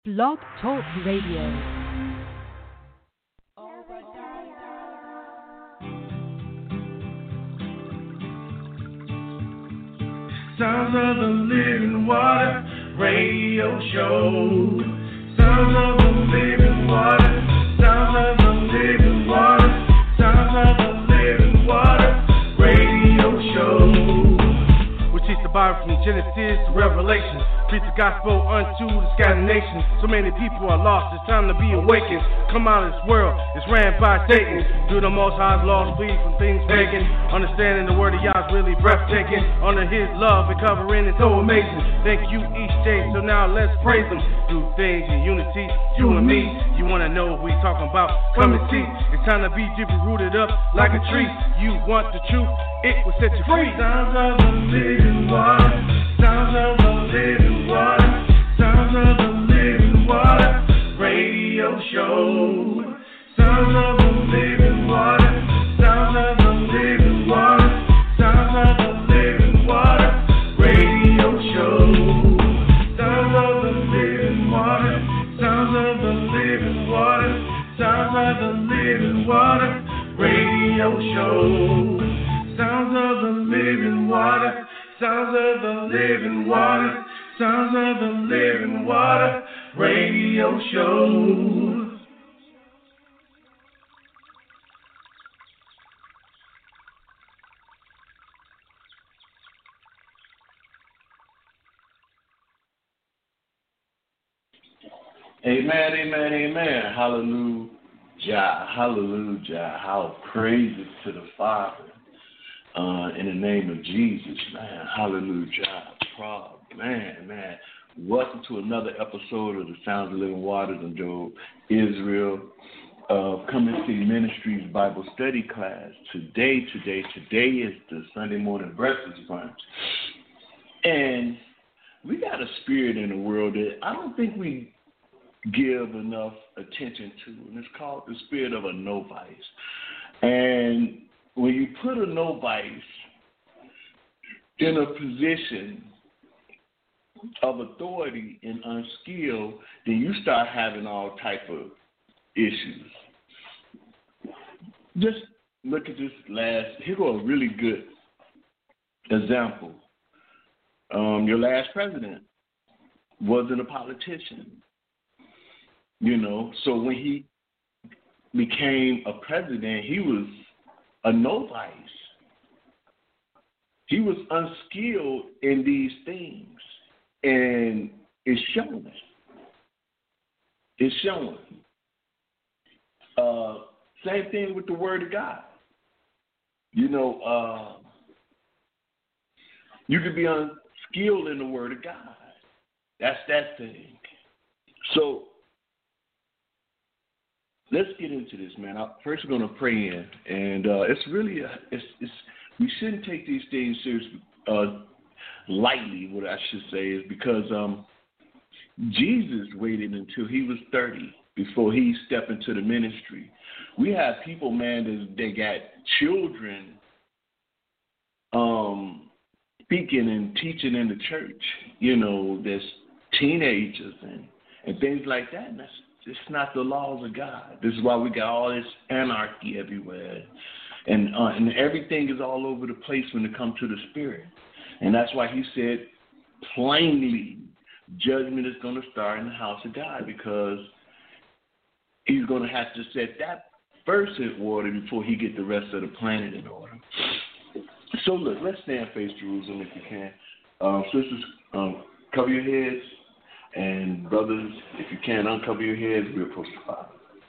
Blog Talk Radio. Sounds of the Living Water Radio Show. Sounds of the Living Water. Sounds of the Living Water. Sounds of the Living Water Radio Show. We teach the Bible from Genesis to Revelation. Preach the gospel unto the scattered nations. So many people are lost. It's time to be awakened. Come out of this world. It's ran by Satan. Do the Most High's laws, flee from things pagan. Understanding the word of Yah is really breathtaking. Under His love and covering is so amazing. Thank you each day. So now let's praise Him. Do things in unity, you and me. You wanna know what we talking about? Come and see. It's time to be deeply rooted up like a tree. You want the truth? It will set you free. Sounds of the living water. Sounds of the living water. Sounds of the living water. Radio show. Sounds of the living water. Sounds of the living water. Sounds of the living water. Radio show. Sounds of the living water. Sounds of the living water. Sounds of the living water. Radio show. Sounds of the living water. Sounds of the living water. Sounds of the living water. Radio show. Amen, amen, amen. Hallelujah, hallelujah. How praises to the Father in the name of Jesus, man. Hallelujah. Man. Welcome to another episode of the Sounds of Living Waters and Joe Israel. Come and see Ministries Bible Study class. Today is the Sunday morning breakfast brunch. And we got a spirit in the world that I don't think we give enough attention to, and it's called the spirit of a novice. And when you put a novice in a position of authority and unskilled, then you start having all type of issues. Just look at this here go a really good example. Your last president wasn't a politician. You know, so when he became a president, he was a novice. He was unskilled in these things, and it's showing. It's showing. Same thing with the Word of God. You know, you could be unskilled in the Word of God. That's that thing. So let's get into this, man. First, we're going to pray in, and it's really we shouldn't take these things seriously, lightly. What I should say is because Jesus waited until he was 30 before he stepped into the ministry. We have people, man, they got children speaking and teaching in the church. You know, there's teenagers and things like that. And that's it's not the laws of God. This is why we got all this anarchy everywhere. And everything is all over the place when it comes to the spirit. And that's why he said plainly, judgment is going to start in the house of God, because he's going to have to set that first in order before he get the rest of the planet in order. So look, let's stand face Jerusalem if you can. Sisters, cover your heads. And brothers, if you can, uncover your heads, we approach the Father.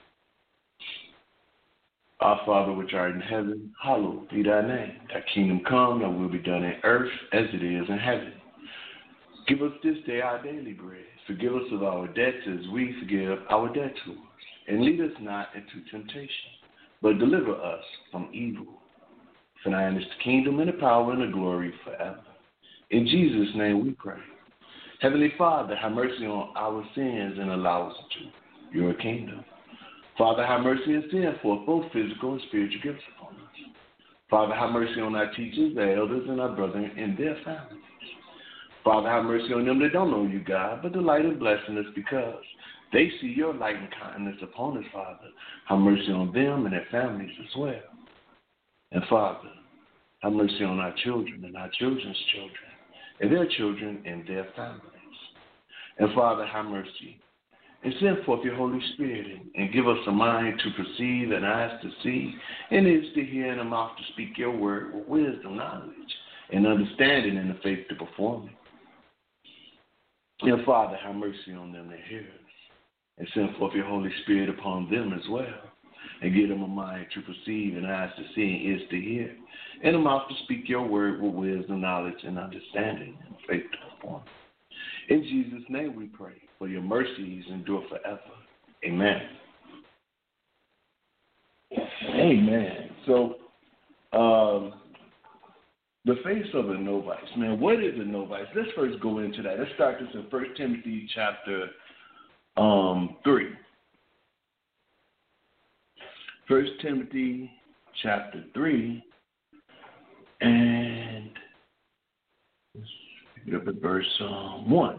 Our Father which art in heaven, hallowed be thy name. Thy kingdom come, thy will be done in earth as it is in heaven. Give us this day our daily bread. Forgive us of our debts as we forgive our debtors. And lead us not into temptation, but deliver us from evil. For thine is the kingdom and the power and the glory forever. In Jesus' name we pray. Heavenly Father, have mercy on our sins and allow us to your kingdom. Father, have mercy and send forth both physical and spiritual gifts upon us. Father, have mercy on our teachers, our elders, and our brethren and their families. Father, have mercy on them that don't know you, God, but delight in blessing us because they see your light and kindness upon us, Father. Have mercy on them and their families as well. And Father, have mercy on our children and our children's children and their children and their families. And Father, have mercy. And send forth your Holy Spirit and give us a mind to perceive and eyes to see and ears to hear and a mouth to speak your word with wisdom, knowledge, and understanding and the faith to perform it. And Father, have mercy on them that hear us. And send forth your Holy Spirit upon them as well. And give them a mind to perceive and eyes to see and ears to hear. And a mouth to speak your word with wisdom, knowledge, and understanding and faith to perform it. In Jesus' name we pray, for your mercies endure forever. Amen. Amen. So, the face of a novice. Man, what is a novice? Let's first go into that. Let's start this in 1 Timothy chapter 3. 1 Timothy chapter 3, and let's pick up at verse 1.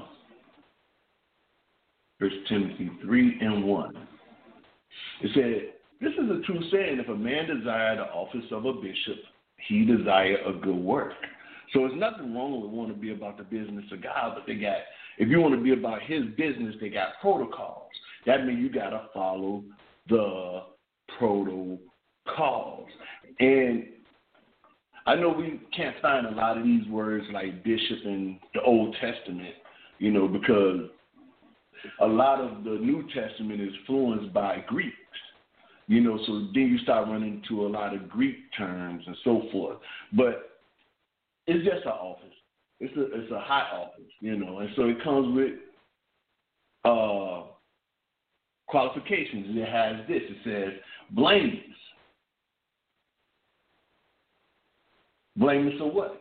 1 Timothy 3 and 1. It said, this is a true saying, if a man desire the office of a bishop, he desire a good work. So there's nothing wrong with wanting to be about the business of God, but if you want to be about his business, they got protocols. That means you got to follow the protocols. And I know we can't find a lot of these words like bishop in the Old Testament, because a lot of the New Testament is influenced by Greeks, so then you start running into a lot of Greek terms and so forth. But it's just an office. It's a high office, and so it comes with qualifications. It has this. It says blameless. Blameless of what?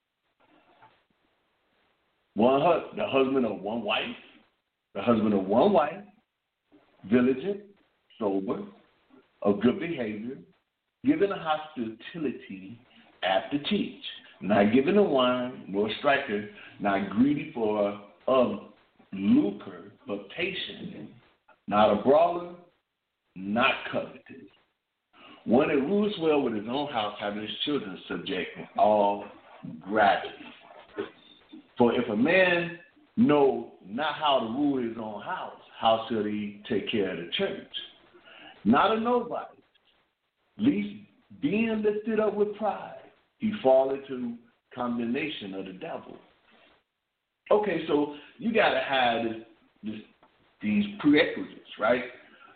The husband of one wife. The husband of one wife, diligent, sober, of good behavior, giving a hospitality after teach, not giving a wine nor striker, not greedy of lucre, but patient, not a brawler, not covetous. One that rules well with his own house, having his children subject in all gravity. For if a man know not how to rule his own house, how shall he take care of the church? Not a nobody, least being lifted up with pride, he fall into condemnation of the devil. Okay, so you got to have these prerequisites, right?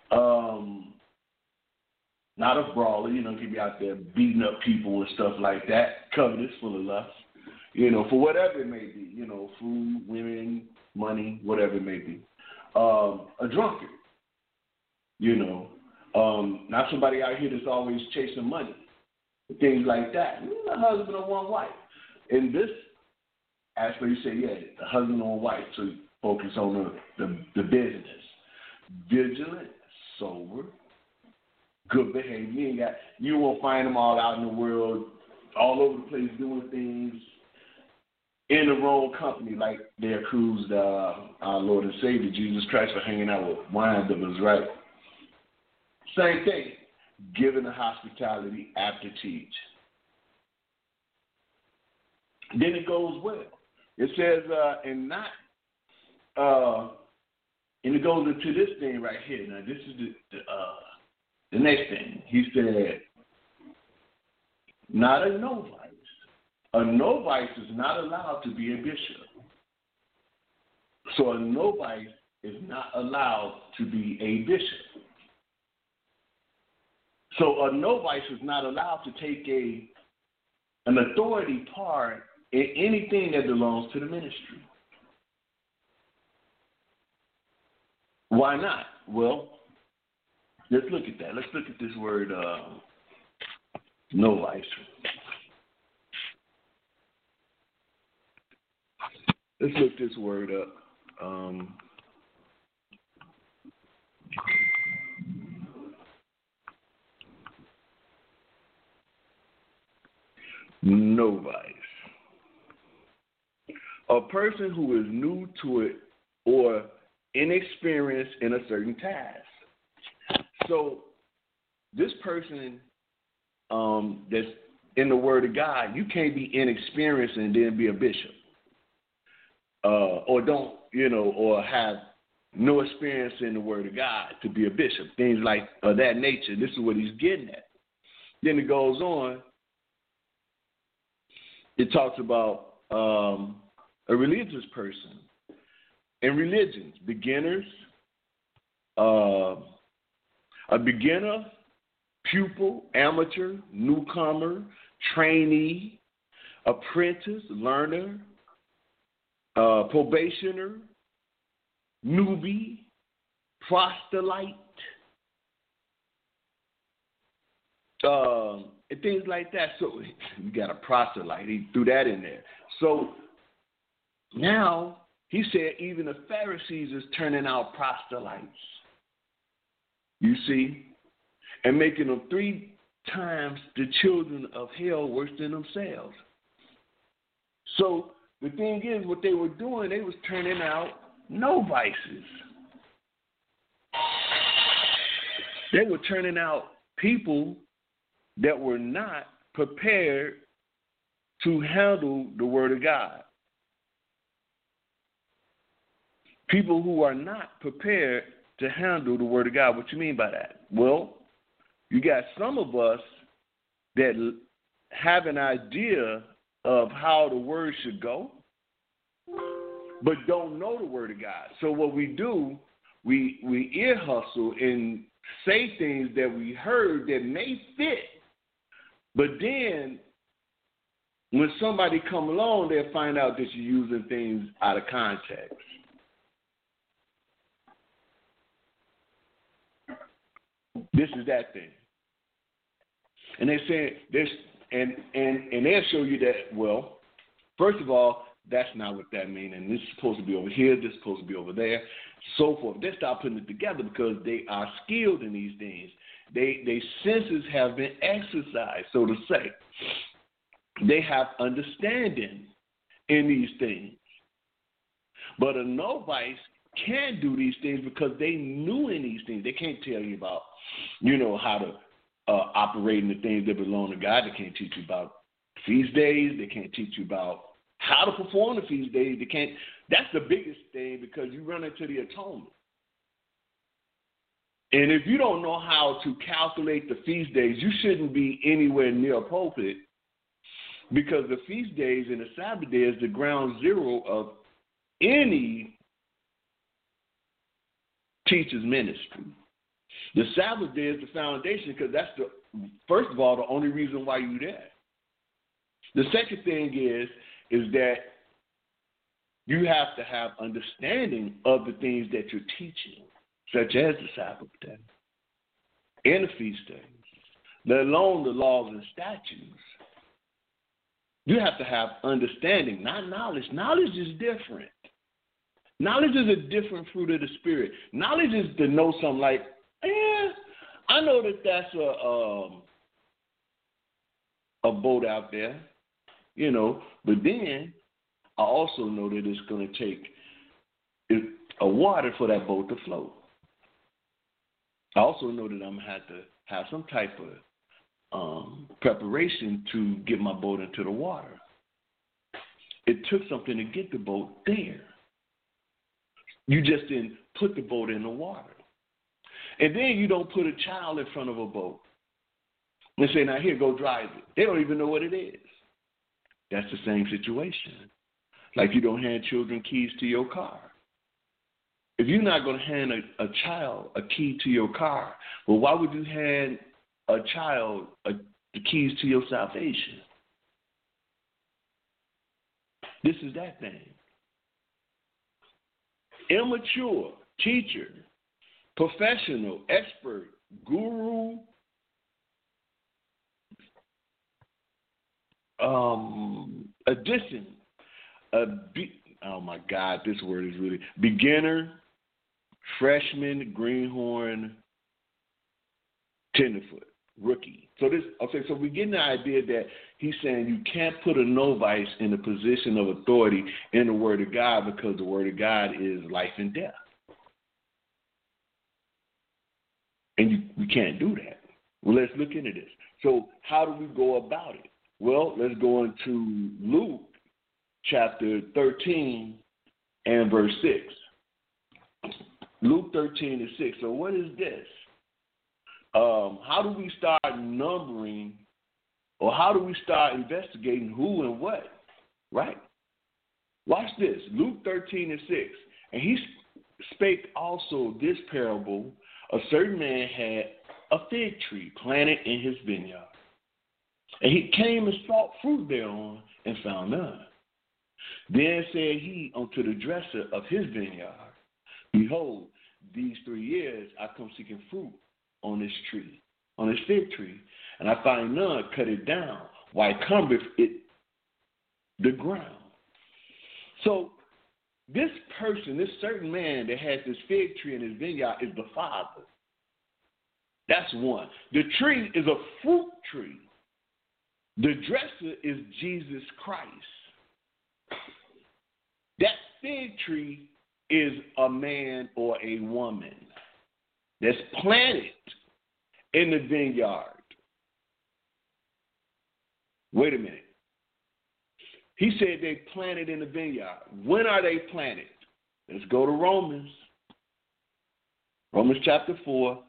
Not a brawler, could be out there beating up people and stuff like that, covetous, full of lust, for whatever it may be, food, women, money, whatever it may be. A drunkard, not somebody out here that's always chasing money, things like that. A husband of one wife. In this aspect, you say, the husband of one wife, so you focus on the business. Vigilant, sober, good behavior. You won't find them all out in the world, all over the place doing things in the wrong company, like they accused our Lord and Savior Jesus Christ for hanging out with wine bibbers, right? Same thing, giving the hospitality after teach. Then it goes well. It says, and it goes into this thing right here. Now, this is the next thing. He said, not a novice. A novice is not allowed to be a bishop. So a novice is not allowed to be a bishop. So a novice is not allowed to take an authority part in anything that belongs to the ministry. Why not? Well, let's look at that. Let's look at this word novice. Let's look this word up. Novice. A person who is new to it or inexperienced in a certain task. So this person that's in the Word of God, you can't be inexperienced and then be a bishop, or don't, or have no experience in the Word of God to be a bishop. Things like that nature. This is what he's getting at. Then it goes on. It talks about a religious person. In religions, beginners, a beginner, pupil, amateur, newcomer, trainee, apprentice, learner, probationer, newbie, proselyte, and things like that. So you got a proselyte. He threw that in there. So now he said even the Pharisees is turning out proselytes. You see? And making them 3 times the children of hell worse than themselves. So the thing is, what they were doing, they was turning out novices. They were turning out people that were not prepared to handle the Word of God. People who are not prepared to handle the Word of God. What you mean by that? Well, you got some of us that have an idea of how the Word should go, but don't know the Word of God. So what we do, we ear hustle and say things that we heard that may fit, but then when somebody come along, they'll find out that you're using things out of context. This is that thing. And they say this, and they'll show you that, well, first of all, that's not what that means, and this is supposed to be over here, this is supposed to be over there, so forth. They start putting it together because they are skilled in these things. Their senses have been exercised, so to say. They have understanding in these things. But a novice can't do these things because they new in these things. They can't tell you about, how to operate in the things that belong to God. They can't teach you about feast days. They can't teach you about how to perform the feast days. They can't. That's the biggest thing because you run into the atonement. And if you don't know how to calculate the feast days, you shouldn't be anywhere near a pulpit because the feast days and the Sabbath day is the ground zero of any teacher's ministry. The Sabbath day is the foundation because that's first of all, the only reason why you're there. The second thing is that you have to have understanding of the things that you're teaching, such as the Sabbath day and the feast days, let alone the laws and statutes. You have to have understanding, not knowledge. Knowledge is different. Knowledge is a different fruit of the Spirit. Knowledge is to know something like, I know that that's a boat out there, but then I also know that it's going to take a water for that boat to float. I also know that I'm going to have to have some type of preparation to get my boat into the water. It took something to get the boat there. You just didn't put the boat in the water. And then you don't put a child in front of a boat and say, now here, go drive it. They don't even know what it is. That's the same situation. Like you don't hand children keys to your car. If you're not going to hand a child a key to your car, well, why would you hand a child the keys to your salvation? This is that thing. Immature, teacher, professional, expert, guru, addition, oh my God, this word is really beginner, freshman, greenhorn, tenderfoot, rookie. So we're getting the idea that he's saying you can't put a novice in a position of authority in the Word of God because the Word of God is life and death. And we can't do that. Well, let's look into this. So how do we go about it? Well, let's go into Luke chapter 13 and verse 6. Luke 13 and 6. So what is this? How do we start numbering, or how do we start investigating who and what? Right? Watch this. Luke 13 and 6. And he spake also this parable. A certain man had a fig tree planted in his vineyard. And he came and sought fruit thereon, and found none. Then said he unto the dresser of his vineyard, Behold, these 3 years I come seeking fruit on this tree, on this fig tree, and I find none. Cut it down. Why cumbereth it the ground? So this person, this certain man that has this fig tree in his vineyard is the Father. That's one. The tree is a fruit tree. The dresser is Jesus Christ. That fig tree is a man or a woman that's planted in the vineyard. Wait a minute. He said they planted in the vineyard. When are they planted? Let's go to Romans. Romans chapter 4.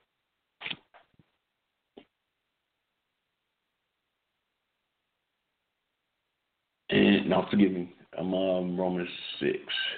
And now, forgive me, I'm on Romans 6.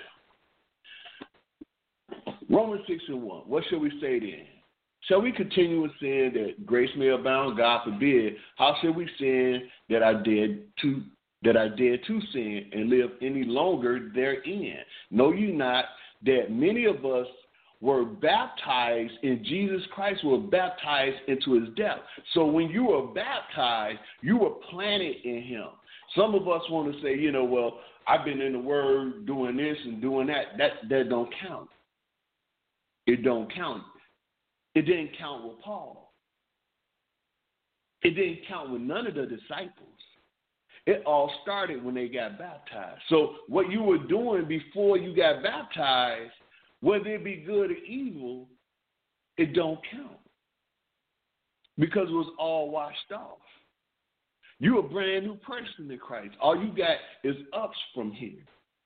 Romans 6 and 1. What shall we say then? Shall we continue in sin that grace may abound? God forbid. How shall we sin that I dare to sin and live any longer therein? Know you not that many of us were baptized in Jesus Christ, were baptized into his death. So when you were baptized, you were planted in him. Some of us want to say, well, I've been in the Word doing this and doing that. That don't count. It don't count. It didn't count with Paul. It didn't count with none of the disciples. It all started when they got baptized. So what you were doing before you got baptized, whether it be good or evil, it don't count. Because it was all washed off. You're a brand new person in Christ. All you got is ups from here.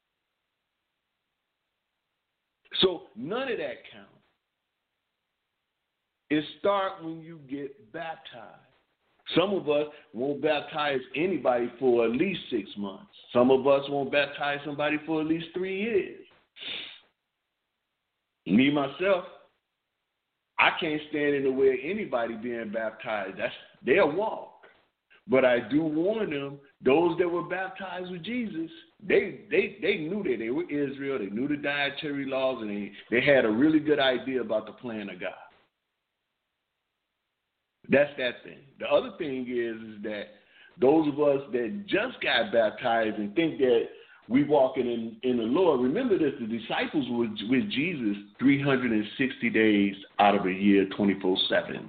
So none of that counts. It starts when you get baptized. Some of us won't baptize anybody for at least 6 months. Some of us won't baptize somebody for at least 3 years. Me, myself, I can't stand in the way of anybody being baptized. That's their walk. But I do warn them, those that were baptized with Jesus, they knew that they were Israel, they knew the dietary laws, and they had a really good idea about the plan of God. That's that thing. The other thing is that those of us that just got baptized and think that we walking in the Lord, remember this, the disciples were with Jesus 360 days out of a year, 24/7.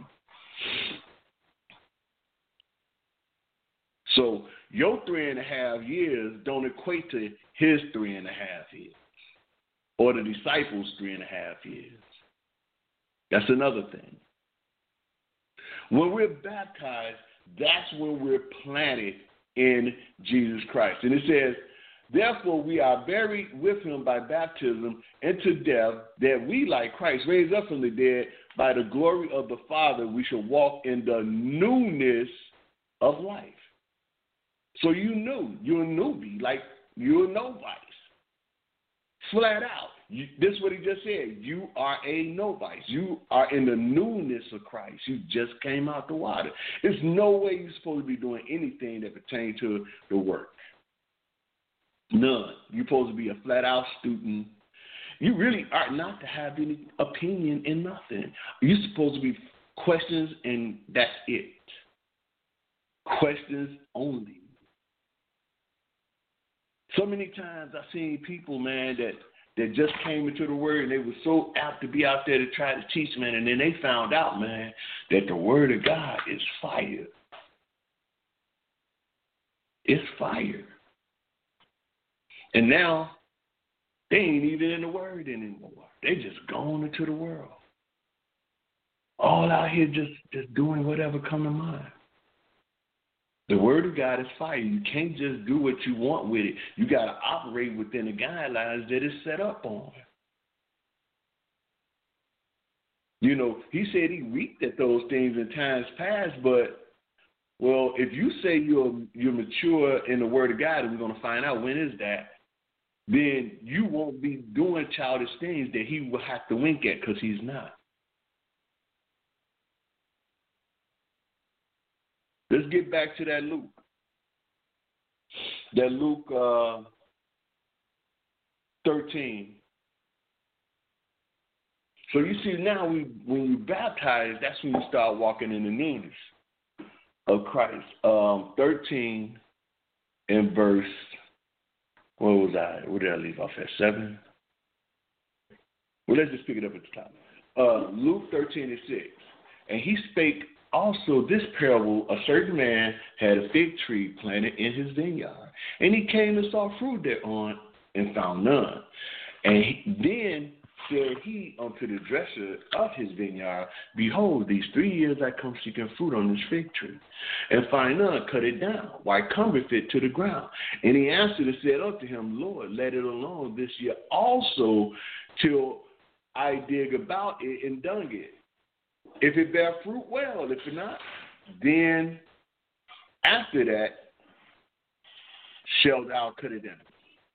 So your 3.5 years don't equate to his 3.5 years or the disciples' 3.5 years. That's another thing. When we're baptized, that's when we're planted in Jesus Christ. And it says, therefore we are buried with him by baptism into death, that we, like Christ, raised up from the dead by the glory of the Father, we shall walk in the newness of life. So you're a newbie, like you're a novice. Flat out. This is what he just said. You are a novice. You are in the newness of Christ. You just came out the water. There's no way you're supposed to be doing anything that pertains to the work. None. You're supposed to be a flat out student. You really are not to have any opinion in nothing. You're supposed to be questions and that's it. Questions only. So many times I've seen people, man, that just came into the Word and they were so apt to be out there to try to teach, man, and then they found out, man, that the Word of God is fire. It's fire. And now they ain't even in the Word anymore. They just gone into the world. All all out here just doing whatever come to mind. The word of God is fire. You can't just do what you want with it. You got to operate within the guidelines that it's set up on. You know, he said he reaped at those things in times past, but, well, if you say you're mature in the word of God, and we're going to find out when is that, then you won't be doing childish things that he will have to wink at because he's not. Let's get back to that Luke. That Luke 13. So you see now when you baptize, that's when you start walking in the newness of Christ. 13 and verse, what was I? Where did I leave off at? 7? Well, let's just pick it up at the top. Luke 13 and 6. And he spake also this parable: a certain man had a fig tree planted in his vineyard, and he came and saw fruit thereon, and found none. And then said he unto the dresser of his vineyard, Behold, these 3 years I come seeking fruit on this fig tree, and find none, cut it down. Why cometh it to the ground? And he answered and said unto him, Lord, let it alone this year also, till I dig about it and dung it. If it bear fruit, well. If it not, then after that shalt thou cut it down.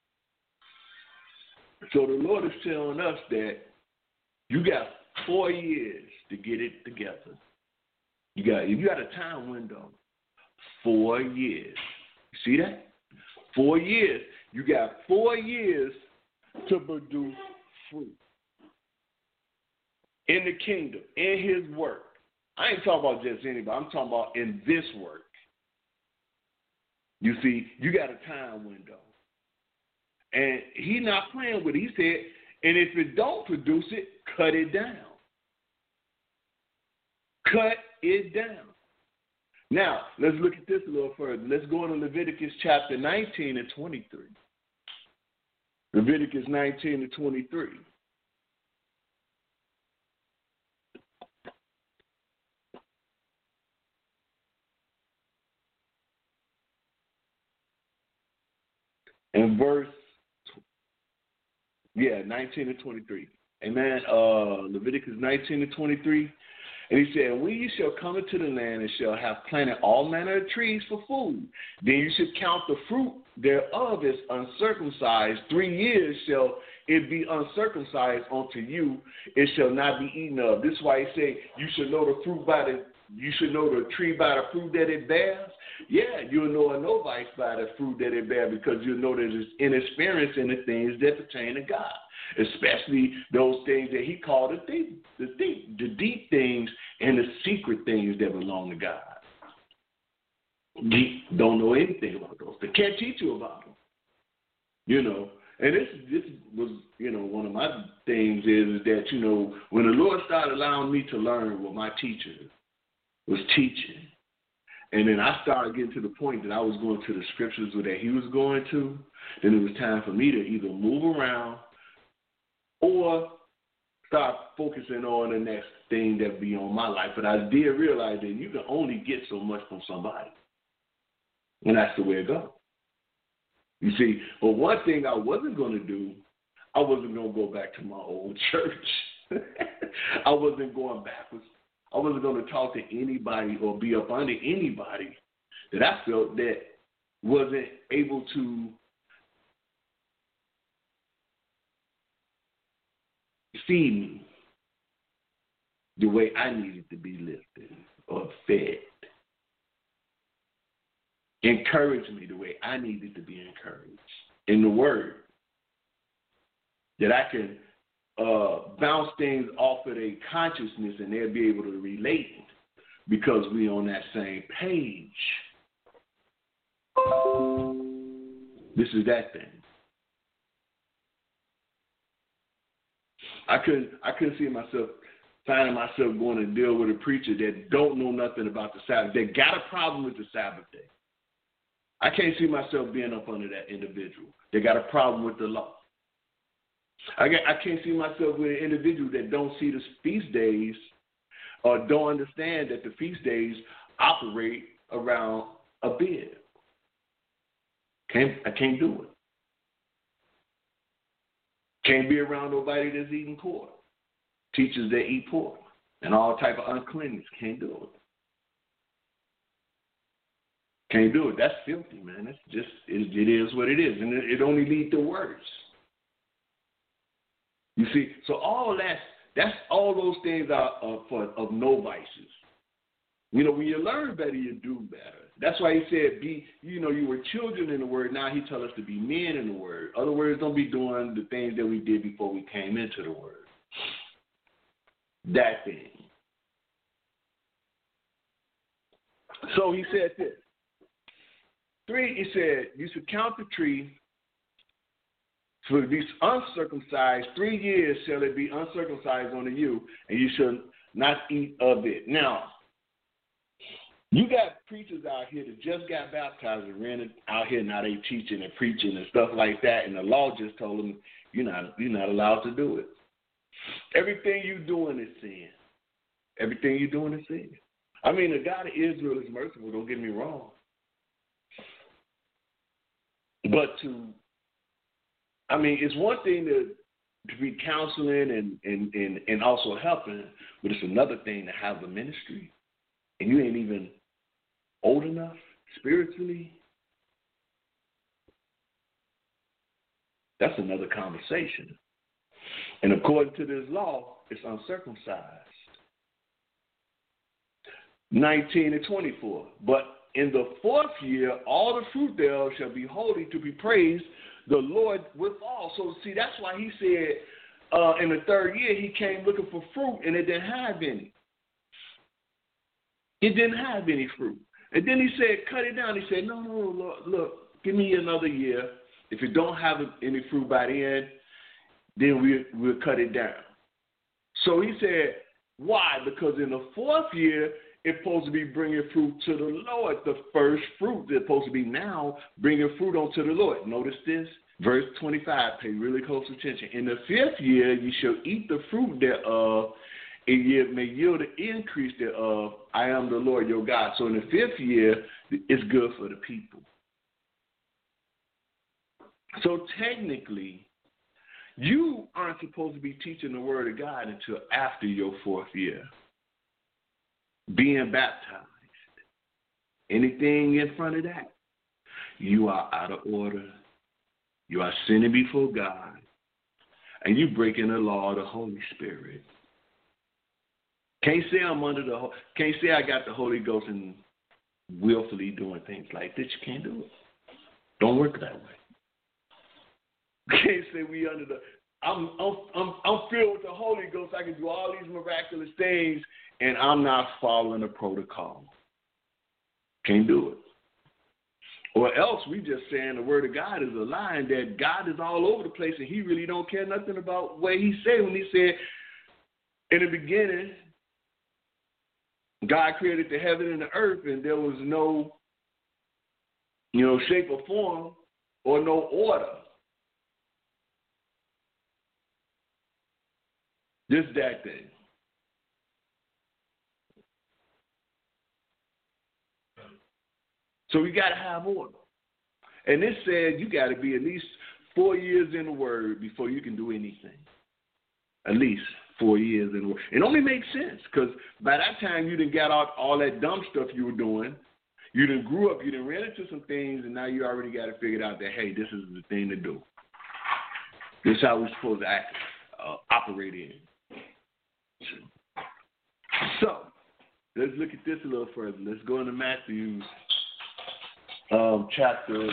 So the Lord is telling us that you got 4 years to get it together. You got a time window, 4 years. You see that? 4 years. You got 4 years to produce fruit in the kingdom, in his work. I ain't talking about just anybody. I'm talking about in this work. You see, you got a time window. And he's not playing with it. He said, and if it don't produce it, cut it down. Cut it down. Now, let's look at this a little further. Let's go into Leviticus chapter 19 and 23. Leviticus 19 and 23. And verse 19 and 23. Amen. Leviticus 19 and 23. And he said, when you shall come into the land and shall have planted all manner of trees for food, then you should count the fruit thereof as uncircumcised. 3 years shall it be uncircumcised unto you. It shall not be eaten of. This is why he said you should know the tree by the fruit that it bears. Yeah, you'll know a novice by the fruit that it bears, because you'll know that it's inexperience in the things that pertain to God, especially those things that he called the deep things and the secret things that belong to God. You don't know anything about those. They can't teach you about them. You know, and this was, one of my things is that, when the Lord started allowing me to learn what my teacher was teaching, and then I started getting to the point that I was going to the scriptures that he was going to, then it was time for me to either move around or start focusing on the next thing that be on my life. But I did realize that you can only get so much from somebody. And that's the way it goes. You see, but one thing I wasn't going to do, I wasn't going to go back to my old church. I wasn't going backwards. I wasn't going to talk to anybody or be up under anybody that I felt that wasn't able to feed me the way I needed to be lifted or fed. Encourage me the way I needed to be encouraged in the word. That I can bounce things off of their consciousness and they'll be able to relate because we're on that same page. This is that thing. I couldn't see myself finding myself going to deal with a preacher that don't know nothing about the Sabbath. They got a problem with the Sabbath day. I can't see myself being up under that individual. They got a problem with the law. I can't see myself with an individual that don't see the feast days or don't understand that the feast days operate around a bid. I can't do it. Can't be around nobody that's eating pork. Teachers that eat pork and all type of uncleanness. Can't do it. Can't do it. That's filthy, man. It's just, it is what it is. And it only leads to worse. You see, so all that's all those things are of no vices. You know, when you learn better, you do better. That's why he said, you were children in the word. Now he tells us to be men in the word. Other words, don't be doing the things that we did before we came into the word. That thing. So he said this. 3, he said, you should count the tree for these uncircumcised. 3 years shall it be uncircumcised unto you, and you shall not eat of it. Now, you got preachers out here that just got baptized and ran out here, now they teaching and preaching and stuff like that, and the law just told them you're not allowed to do it. Everything you're doing is sin. Everything you're doing is sin. I mean, the God of Israel is merciful, don't get me wrong. But it's one thing to be counseling and also helping, but it's another thing to have a ministry, and you ain't even old enough spiritually. That's another conversation. And according to this law, it's uncircumcised. 19 and 24. But in the 4th year, all the fruit thereof shall be holy to be praised the Lord withal. So, see, that's why he said in the 3rd year he came looking for fruit, and it didn't have any. It didn't have any fruit. And then he said, cut it down. He said, no, Lord, look, give me another year. If it don't have any fruit by the end, then we'll cut it down. So he said, why? Because in the 4th year, it's supposed to be bringing fruit to the Lord. The first fruit is supposed to be now bringing fruit onto the Lord. Notice this. Verse 25, pay really close attention. In the 5th year, you shall eat the fruit thereof, and ye may yield the increase thereof. I am the Lord your God. So in the 5th year, it's good for the people. So technically, you aren't supposed to be teaching the word of God until after your 4th year. Being baptized. Anything in front of that, you are out of order. You are sinning before God. And you breaking the law of the Holy Spirit. Can't say can't say I got the Holy Ghost and willfully doing things like this. You can't do it. Don't work that way. Can't say we under the I'm filled with the Holy Ghost. I can do all these miraculous things, and I'm not following the protocol. Can't do it. Or else we just saying the word of God is a lie, and that God is all over the place, and he really don't care nothing about what he said when he said, in the beginning, God created the heaven and the earth, and there was no, shape or form or no order. Just that thing. So we got to have order. And it said you got to be at least 4 years in the word before you can do anything. At least 4 years in the word. It only makes sense because by that time you done got out all that dumb stuff you were doing. You done grew up, you done ran into some things, and now you already got it figured out that, hey, this is the thing to do. This is how we're supposed to act, operate in. So, let's look at this a little further. Let's go into Matthew chapter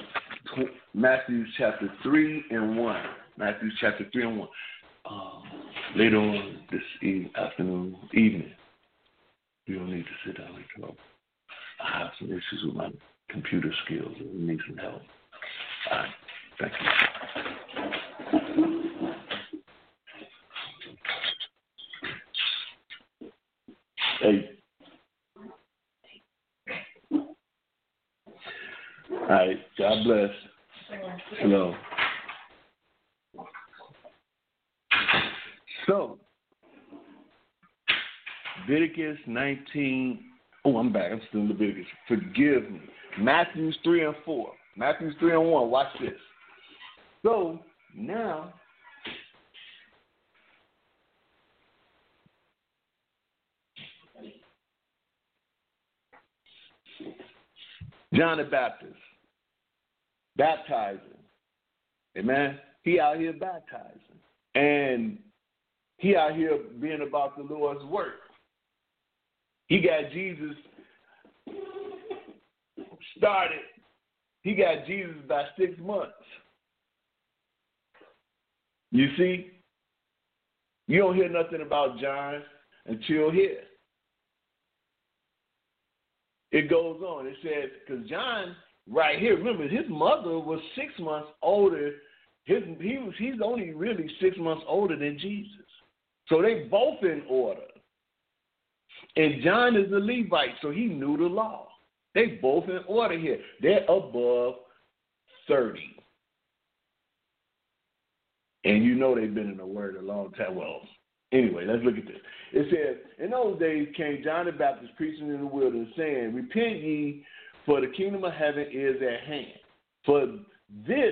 3 and 1. Matthew chapter 3 and 1. Later on this evening, we don't need to sit down and talk. I have some issues with my computer skills and we need some help. All right, thank you. Hey. All right, God bless. Hello. So, Leviticus 19. Oh, I'm back. I'm still in Leviticus. Forgive me. Matthew 3 and 4. Matthew 3 and 1. Watch this. So now, John the Baptist, baptizing. Amen. He out here baptizing. And he out here being about the Lord's work. He got Jesus started. He got Jesus by 6 months. You see? You don't hear nothing about John until here. It goes on. It says, because John, right here, remember, his mother was 6 months older. He's only really 6 months older than Jesus. So they both in order. And John is a Levite, so he knew the law. They both in order here. They're above 30. And you know they've been in the Word a long time. Well, anyway, let's look at this. It says, in those days came John the Baptist preaching in the wilderness, saying, repent ye, for the kingdom of heaven is at hand. For this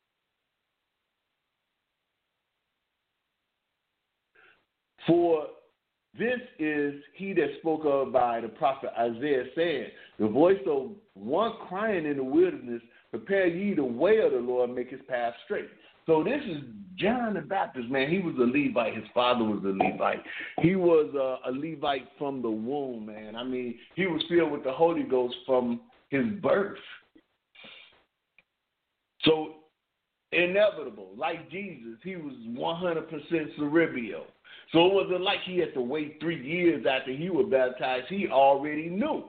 is he that spoke of by the prophet Isaiah, saying, the voice of one crying in the wilderness, prepare ye the way of the Lord, make his path straight. So this is John the Baptist, man. He was a Levite. His father was a Levite. He was a Levite from the womb, man. I mean, he was filled with the Holy Ghost from his birth. So inevitable, like Jesus, he was 100% cerebral. So it wasn't like he had to wait 3 years after he was baptized. He already knew.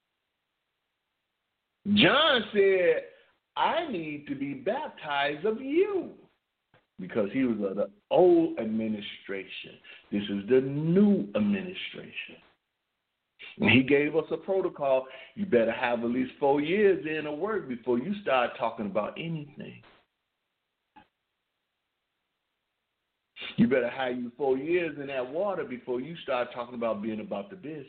John said, I need to be baptized of you. Because he was of the old administration. This is the new administration. And he gave us a protocol. You better have at least 4 years in a work before you start talking about anything. You better have you 4 years in that water before you start talking about being about the business.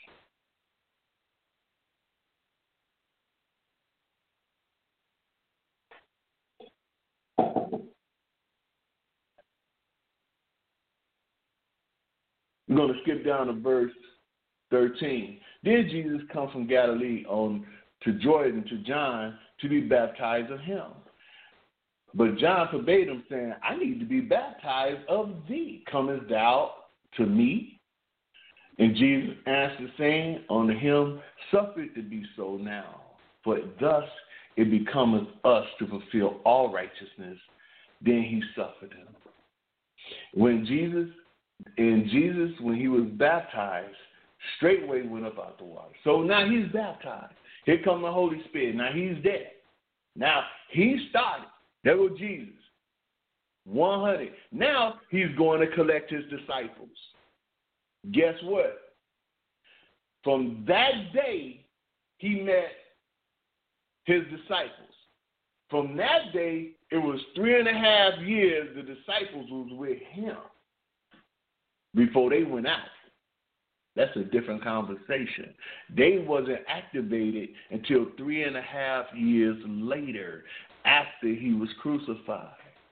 We're going to skip down to verse 13. Then Jesus come from Galilee on to Jordan to John to be baptized of him. But John forbade him, saying, I need to be baptized of thee. Comest thou to me? And Jesus answered, saying, unto him, suffer it to be so now. For thus it becometh us to fulfill all righteousness. Then he suffered him. When Jesus, when he was baptized, straightway went up out the water. So now he's baptized. Here comes the Holy Spirit. Now he's dead. Now he started. There goes Jesus. 100. Now he's going to collect his disciples. Guess what? From that day, he met his disciples. From that day, it was 3.5 years the disciples was with him before they went out. That's a different conversation. They wasn't activated until 3.5 years later after he was crucified.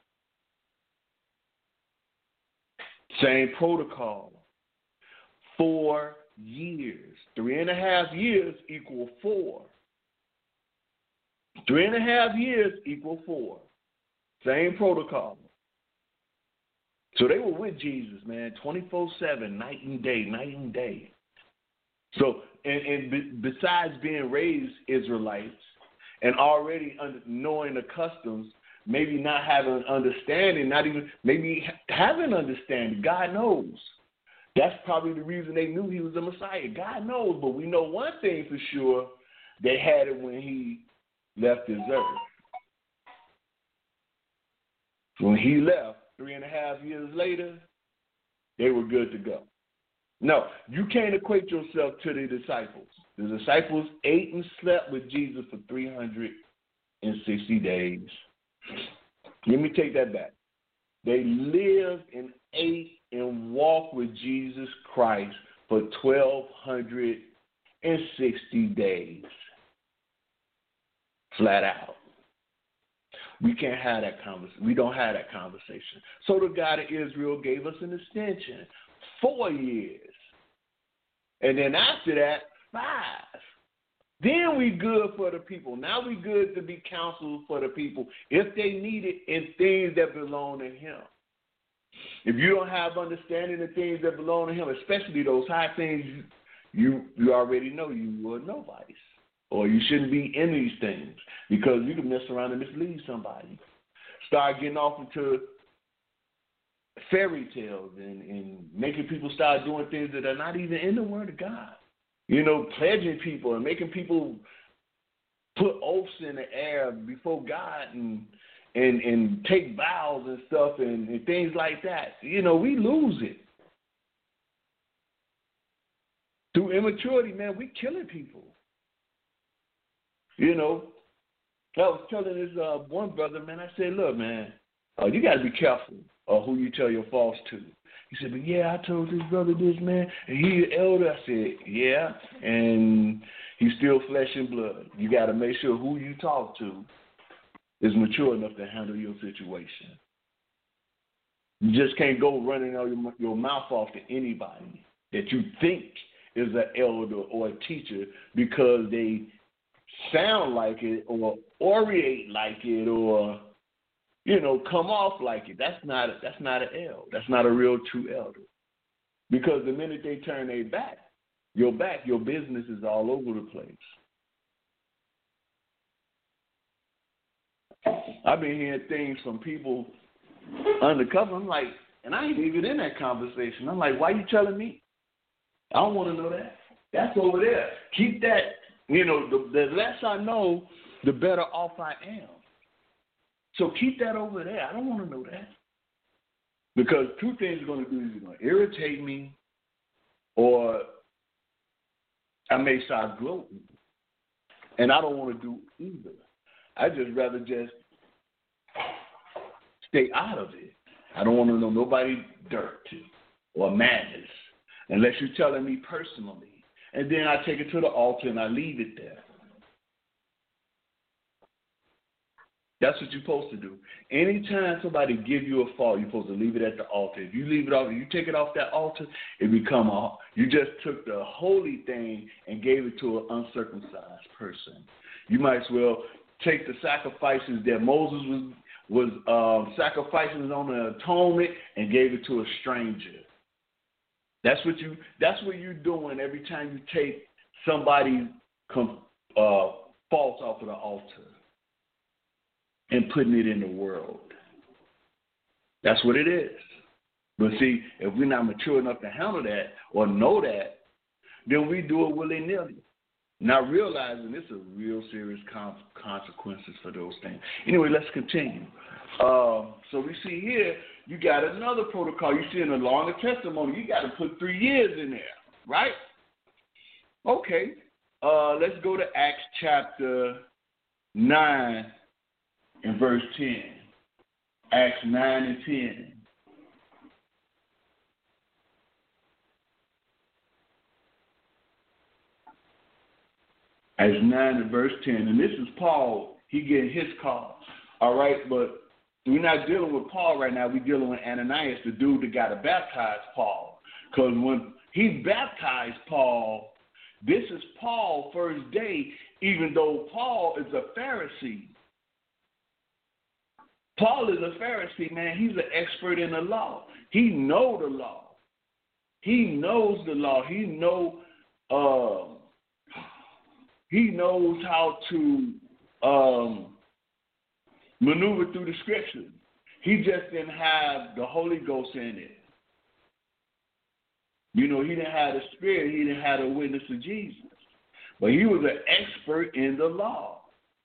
Same protocol. 4 years. 3.5 years equal 4. 3.5 years equal 4. Same protocol. So they were with Jesus, man, 24/7, night and day, night and day. So, and besides being raised Israelites and already knowing the customs, maybe not having an understanding, not even, maybe having understanding, God knows. That's probably the reason they knew he was the Messiah. God knows, but we know one thing for sure, they had it when he left this earth. When he left, 3.5 years later, they were good to go. No, you can't equate yourself to the disciples. The disciples ate and slept with Jesus for 360 days. Let me take that back. They lived and ate and walked with Jesus Christ for 1,260 days. Flat out. We can't have that conversation. We don't have that conversation. So the God of Israel gave us an extension, 4 years. And then after that, 5. Then we good for the people. Now we good to be counsel for the people if they need it in things that belong to him. If you don't have understanding of things that belong to him, especially those high things, you already know you are nobody. Or you shouldn't be in these things because you can mess around and mislead somebody. Start getting off into fairy tales and making people start doing things that are not even in the Word of God. You know, pledging people and making people put oaths in the air before God and take vows and stuff and things like that. You know, we lose it. Through immaturity, man, we killing people. You know, I was telling this one brother, man, I said, look, man, you got to be careful of who you tell your faults to. He said, but yeah, I told this brother this, man, and he's elder. I said, yeah, and he's still flesh and blood. You got to make sure who you talk to is mature enough to handle your situation. You just can't go running your mouth off to anybody that you think is an elder or a teacher because they sound like it or orate like it or, you know, come off like it. That's not an elder. That's not a real true elder. Because the minute they turn their back, your business is all over the place. I've been hearing things from people undercover. I'm like, and I ain't even in that conversation. I'm like, why you telling me? I don't want to know that. That's over there. Keep that. You know, the less I know, the better off I am. So keep that over there. I don't want to know that. Because two things are going to do is you're going to irritate me or I may start gloating. And I don't want to do either. I just rather just stay out of it. I don't want to know nobody dirt or madness unless you're telling me personally. And then I take it to the altar and I leave it there. That's what you're supposed to do. Anytime somebody give you a fault, you're supposed to leave it at the altar. If you leave it off, if you take it off that altar, it become you just took the holy thing and gave it to an uncircumcised person. You might as well take the sacrifices that Moses was sacrificing on the atonement and gave it to a stranger. That's what you're doing every time you take somebody's faults off of the altar and putting it in the world. That's what it is. But see, if we're not mature enough to handle that or know that, then we do it willy-nilly, not realizing it's a real serious consequences for those things. Anyway, let's continue. So we see here, you got another protocol. You see in the Law and the Testimony, you got to put 3 years in there, right? Okay. Let's go to Acts chapter 9 and verse 10. Acts 9 and 10. Acts 9 and verse 10. And this is Paul. He getting his call. All right, but we're not dealing with Paul right now. We're dealing with Ananias, the dude that got to baptize Paul. Because when he baptized Paul, this is Paul's first day, even though Paul is a Pharisee. Paul is a Pharisee, man. He's an expert in the law. He knows the law. He knows the law. He knows how to maneuver through the scriptures. He just didn't have the Holy Ghost in it. You know, he didn't have the Spirit. He didn't have the witness of Jesus. But he was an expert in the law.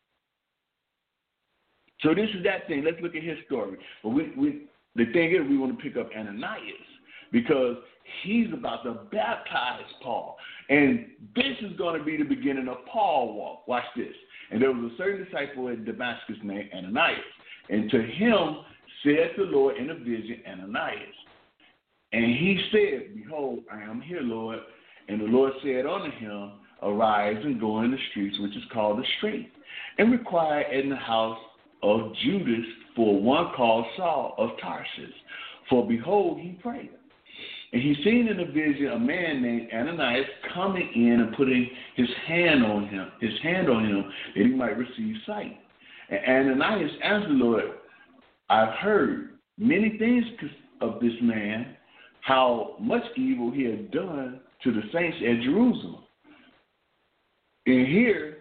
So this is that thing. Let's look at his story. But the thing is, we want to pick up Ananias because he's about to baptize Paul. And this is going to be the beginning of Paul's walk. Watch this. And there was a certain disciple in Damascus named Ananias. And to him said the Lord in a vision, Ananias. And he said, behold, I am here, Lord. And the Lord said unto him, Arise and go in the streets, which is called the Straight, and require in the house of Judas for one called Saul of Tarsus. For behold, he prayed. And he seen in a vision a man named Ananias coming in and putting his hand on him, that he might receive sight. And Ananias answered the Lord, I've heard many things of this man, how much evil he has done to the saints at Jerusalem. And here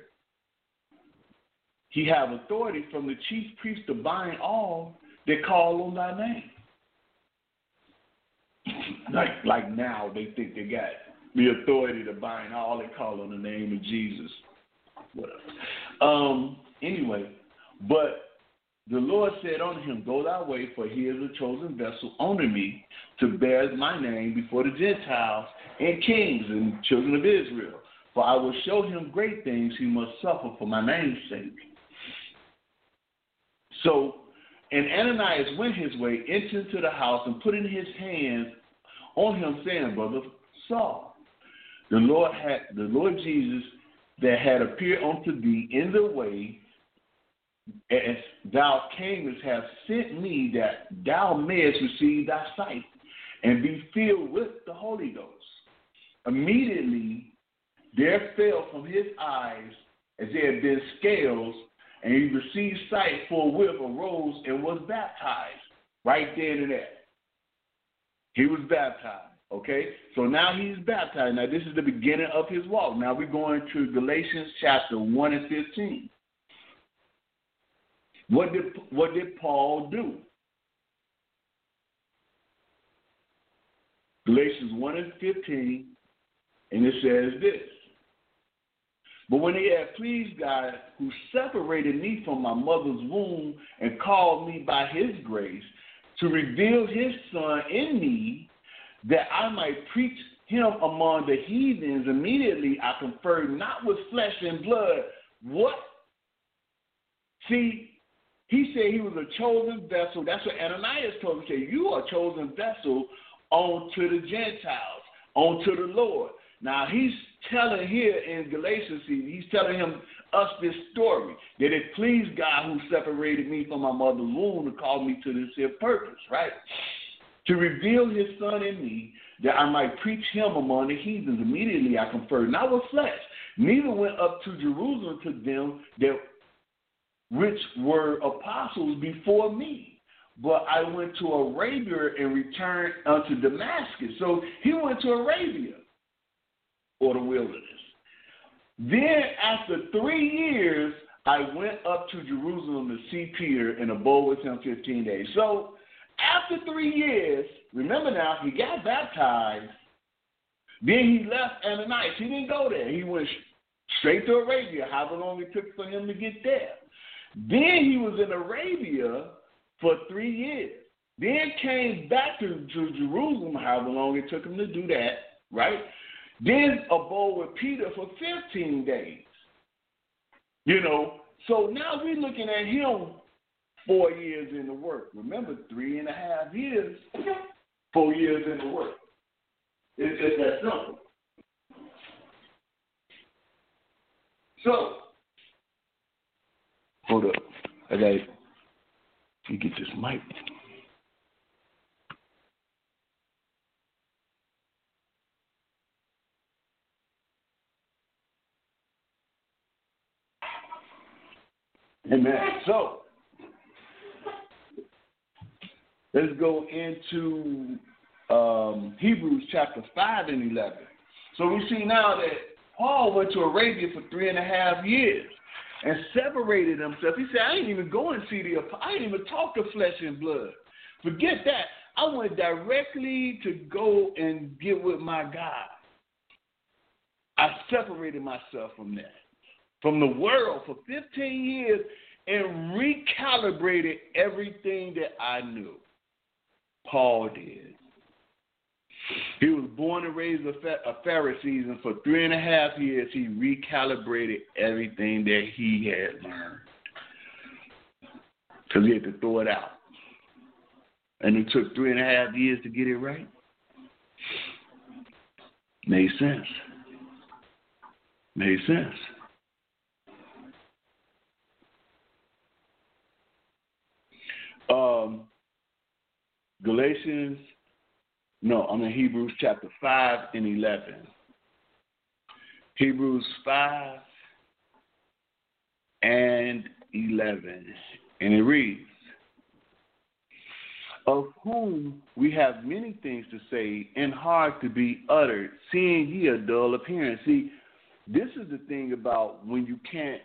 he have authority from the chief priest to bind all that call on thy name. Like now they think they got the authority to bind all that call on the name of Jesus. Whatever. Anyway, but the Lord said unto him, Go thy way, for he is a chosen vessel unto me to bear my name before the Gentiles and kings and children of Israel. For I will show him great things he must suffer for my name's sake. So, and Ananias went his way, entered into the house, and put in his hands on him, saying, Brother Saul, the Lord Jesus that had appeared unto thee in the way, as thou camest, have sent me that thou mayest receive thy sight and be filled with the Holy Ghost. Immediately there fell from his eyes as there had been scales, and he received sight forthwith, arose and was baptized. Right then and there. He was baptized. Okay? So now he's baptized. Now this is the beginning of his walk. Now we're going to Galatians chapter 1 and 15. What did Paul do? Galatians 1 and 15, and it says this. But when he had pleased God, who separated me from my mother's womb and called me by his grace to reveal his Son in me, that I might preach him among the heathens, immediately I conferred not with flesh and blood. What? See, he said he was a chosen vessel. That's what Ananias told him. He said, you are a chosen vessel unto the Gentiles, unto the Lord. Now, he's telling here in Galatians, he's telling us this story, that it pleased God who separated me from my mother's womb to call me to this here purpose, right? To reveal his Son in me, that I might preach him among the heathens. Immediately I conferred not with flesh, neither went up to Jerusalem to them that which were apostles before me. But I went to Arabia and returned unto Damascus. So he went to Arabia, or the wilderness. Then after 3 years, I went up to Jerusalem to see Peter and abode with him 15 days. So after 3 years, remember now, he got baptized. Then he left Ananias. He didn't go there. He went straight to Arabia, however long it took for him to get there. Then he was in Arabia for 3 years. Then came back to Jerusalem, however long it took him to do that, right? Then abode with Peter for 15 days. You know, so now we're looking at him 4 years in the work. Remember, 3.5 years, 4 years in the work. It's just that simple. So, hold up. I got to get this mic. Amen. So, let's go into Hebrews chapter 5 and 11. So we see now that Paul went to Arabia for 3.5 years and separated himself. He said, I ain't even go and see I ain't even talk to flesh and blood. Forget that. I went directly to go and get with my God. I separated myself from that, from the world for 15 years, and recalibrated everything that I knew. Paul did. He was born and raised a Pharisee, and for 3.5 years, he recalibrated everything that he had learned. Because he had to throw it out. And it took 3.5 years to get it right. Made sense. Made sense. Hebrews chapter 5 and 11. Hebrews 5 and 11. And it reads, of whom we have many things to say and hard to be uttered, seeing ye a dull appearance. See, this is the thing about when you can't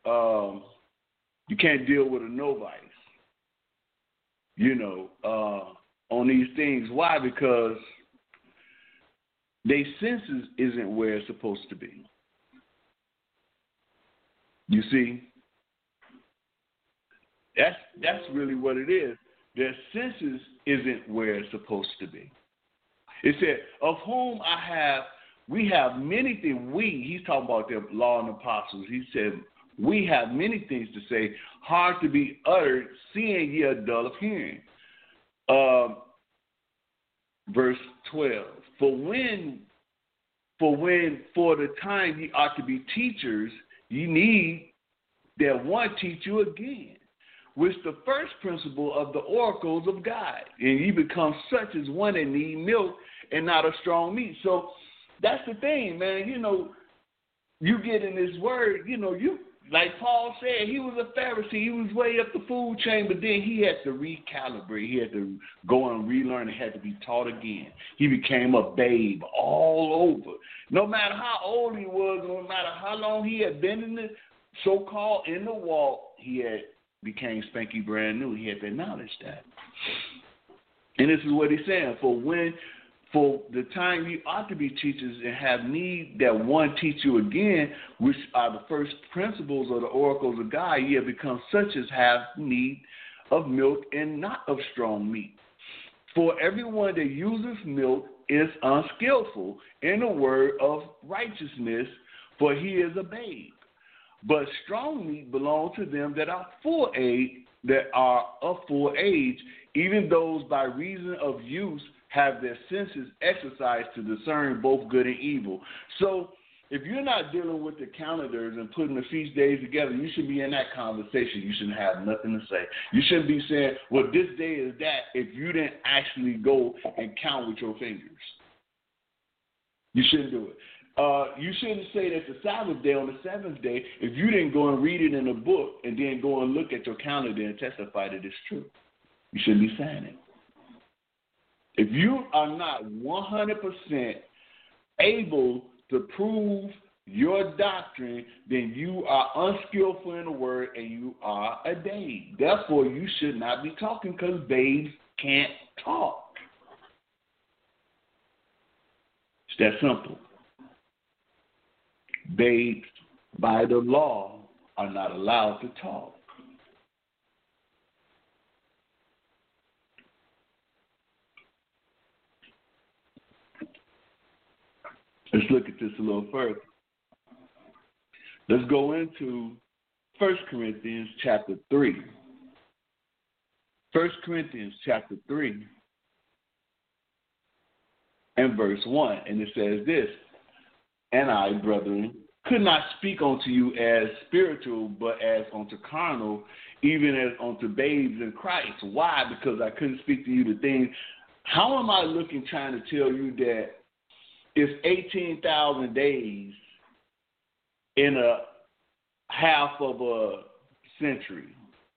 deal with a novice, on these things. Why? Because their senses isn't where it's supposed to be. You see, that's really what it is. Their senses isn't where it's supposed to be. It said, of whom we have many things. He's talking about the law and apostles. He said, we have many things to say, hard to be uttered, seeing ye are dull of hearing. Verse 12. For the time ye ought to be teachers, ye need that one teach you again, which the first principle of the oracles of God, and ye become such as one that need milk and not a strong meat. So that's the thing, man. You get in this word, you like Paul said, he was a Pharisee. He was way up the food chain, but then he had to recalibrate. He had to go and relearn. He had to be taught again. He became a babe all over. No matter how old he was, no matter how long he had been in the so-called in the walk, he had became spanky brand new. He had to acknowledge that. And this is what he's saying. For the time you ought to be teachers and have need that one teach you again, which are the first principles of the oracles of God, ye have become such as have need of milk and not of strong meat. For everyone that uses milk is unskillful in the word of righteousness, for he is a babe. But strong meat belongs to them that are of full age, even those by reason of use have their senses exercised to discern both good and evil. So if you're not dealing with the calendars and putting the feast days together, you should be in that conversation. You shouldn't have nothing to say. You shouldn't be saying, well, this day is that, if you didn't actually go and count with your fingers. You shouldn't do it. You shouldn't say that the Sabbath day on the seventh day if you didn't go and read it in a book and then go and look at your calendar and testify that it's true. You shouldn't be saying it. If you are not 100% able to prove your doctrine, then you are unskillful in the word and you are a babe. Therefore, you should not be talking because babes can't talk. It's that simple. Babes, by the law, are not allowed to talk. Let's look at this a little further. Let's go into 1 Corinthians chapter 3. 1 Corinthians chapter 3 and verse 1. And it says this, and I, brethren, could not speak unto you as spiritual, but as unto carnal, even as unto babes in Christ. Why? Because I couldn't speak to you the things. How am I trying to tell you that it's 18,000 days in a half of a century?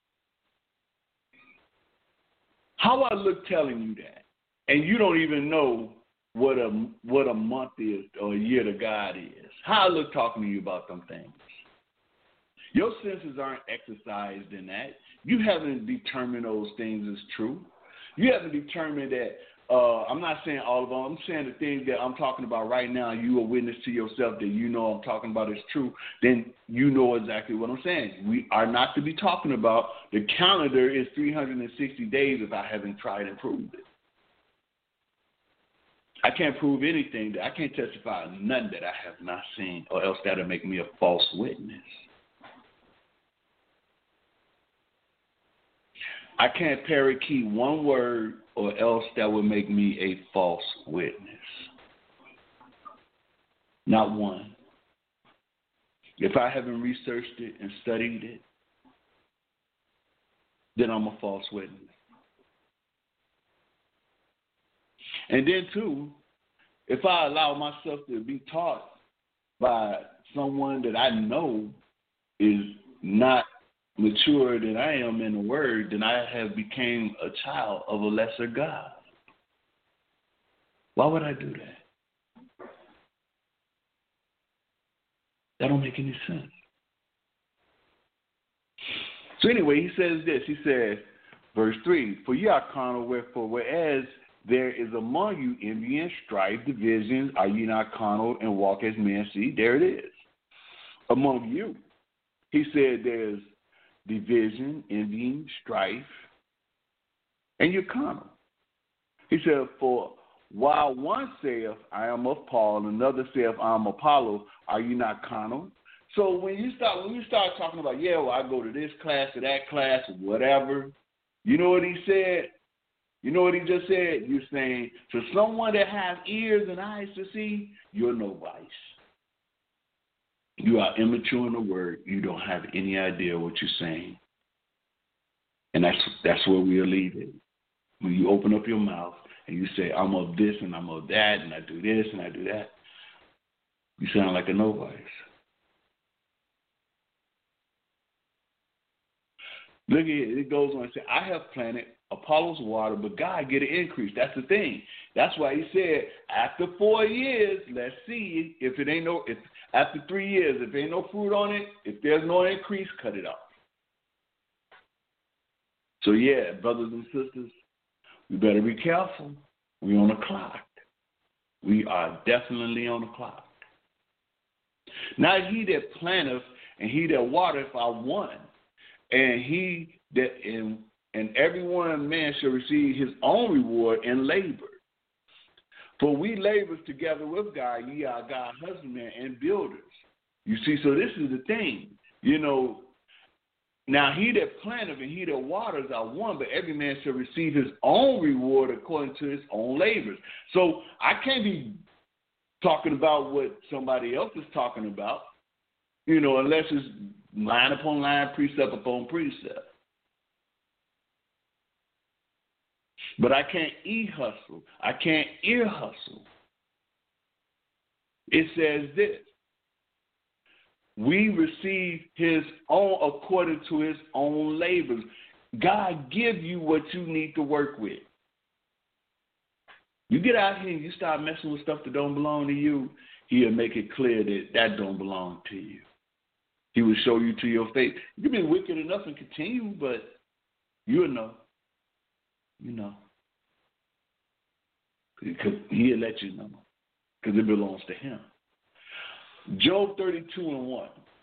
How I look telling you that, and you don't even know what a month is or a year to God is? How I look talking to you about them things? Your senses aren't exercised in that. You haven't determined those things as true. You haven't determined that. I'm not saying all of them. I'm saying the things that I'm talking about right now, you are witness to yourself that you know I'm talking about is true, then you know exactly what I'm saying. We are not to be talking about the calendar is 360 days if I haven't tried and proved it. I can't prove anything. I can't testify none that I have not seen, or else that'll make me a false witness. I can't parakeet one word, or else that would make me a false witness. Not one. If I haven't researched it and studied it, then I'm a false witness. And then, too, if I allow myself to be taught by someone that I know is not mature than I am in the word, then I have became a child of a lesser God. Why would I do that? That don't make any sense. So anyway, he says this. He says, verse 3, for ye are carnal, wherefore, whereas there is among you envy and strife, divisions, are ye not carnal and walk as men? See, there it is. Among you. He said there's division, envy, strife, and you're carnal. He said, for while one saith, I am of Paul, and another saith, I am Apollo, are you not carnal? So when you start talking about, well, I go to this class, to that class, whatever, you know what he said? You know what he just said? You're saying, to someone that has ears and eyes to see, you're no vice. You are immature in the word. You don't have any idea what you're saying. And that's where we'll leave it. When you open up your mouth and you say, I'm of this and I'm of that, and I do this and I do that, you sound like a novice. Look at it. It goes on and says, I have planted, Apollos water, but God get an increase. That's the thing. That's why he said, after 4 years, let's see if after 3 years, if ain't no fruit on it, if there's no increase, cut it off. So yeah, brothers and sisters, we better be careful. We're on the clock. We are definitely on the clock. Not he that planteth and he that watereth are one, and he that and every one man shall receive his own reward in labor. For we labor together with God, ye are God's husbandmen and builders. You see, so this is the thing. Now he that planteth and he that waters are one, but every man shall receive his own reward according to his own labors. So I can't be talking about what somebody else is talking about, unless it's line upon line, precept upon precept. But I can't e-hustle. I can't ear hustle. It says this. We receive his own according to his own labors. God give you what you need to work with. You get out here and you start messing with stuff that don't belong to you, he'll make it clear that don't belong to you. He will show you to your face. You've been wicked enough and continue, but you'll know. You know. Because he'll let you know. Because it belongs to him. Job 32:1.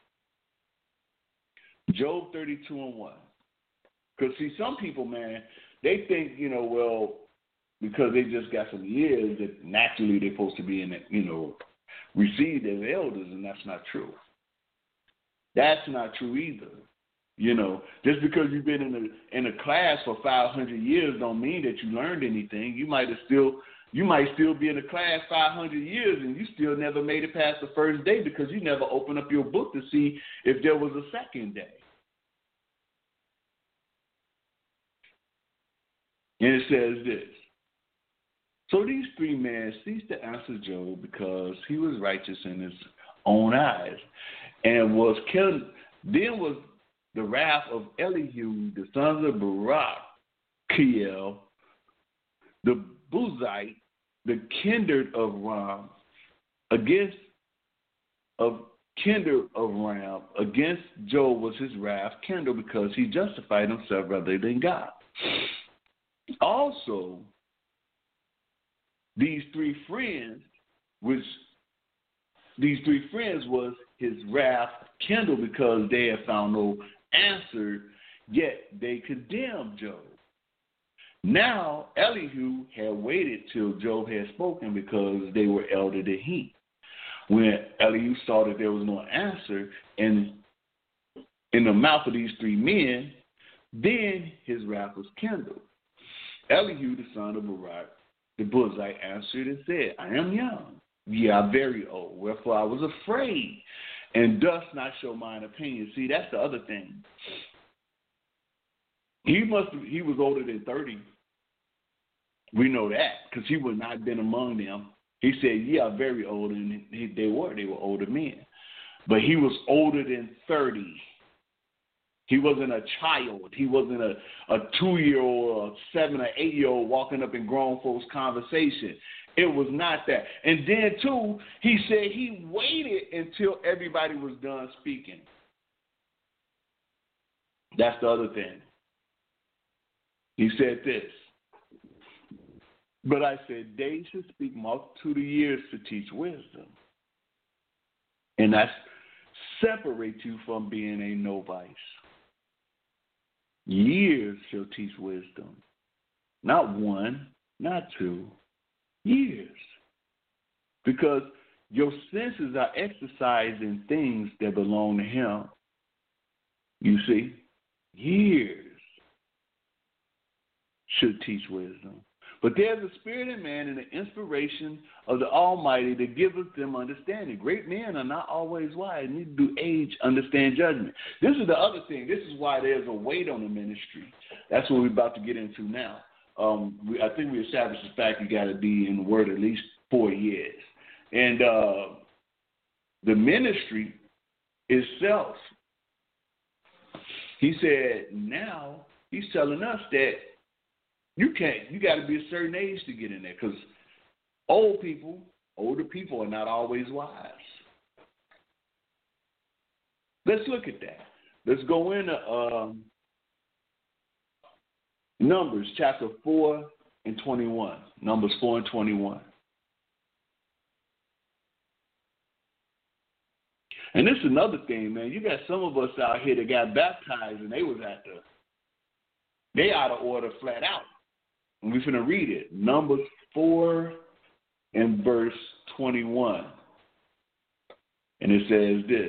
Job 32:1. Because, see, some people, man, they think, because they just got some years that naturally they're supposed to be in it, received as elders, and that's not true. That's not true either. Just because you've been in a class for 500 years don't mean that you learned anything. You might still be in a class 500 years and you still never made it past the first day because you never opened up your book to see if there was a second day. And it says this. So these three men ceased to answer Job because he was righteous in his own eyes, and was killed. Then was the wrath of Elihu, the sons of Barak, Kiel, the Buzite, the kindred of Ram, against Job was his wrath kindled because he justified himself rather than God. Also, these three friends was his wrath kindled because they had found no answer, yet they condemned Job. Now, Elihu had waited till Job had spoken because they were elder than he. When Elihu saw that there was no answer in the mouth of these three men, then his wrath was kindled. Elihu, the son of Barak, the Buzite, answered and said, I am young, ye are very old. Wherefore I was afraid, and dost not show mine opinion. See, that's the other thing. He was older than 30. We know that because he would not have been among them. He said, ye are very old, and they were older men. But he was older than 30. He wasn't a child. He wasn't a 2-year-old or a 7 or 8-year-old walking up in grown folks' conversation. It was not that. And then, too, he said he waited until everybody was done speaking. That's the other thing. He said this. But I said, they should speak multitude of years to teach wisdom. And that separates you from being a novice. Years shall teach wisdom. Not 1, not 2, years. Because your senses are exercised in things that belong to him. You see? Years should teach wisdom. But there's a spirit in man and the inspiration of the Almighty that giveth them understanding. Great men are not always wise. Neither do age understand judgment. This is the other thing. This is why there's a weight on the ministry. That's what we're about to get into now. I think we established the fact you got to be in the Word at least 4 years. And the ministry itself, he said now he's telling us that you got to be a certain age to get in there because older people are not always wise. Let's look at that. Let's go into Numbers chapter 4 and 21. Numbers 4 and 21. And this is another thing, man. You got some of us out here that got baptized and they out of order flat out. And we're going to read it. Numbers 4 and verse 21. And it says this.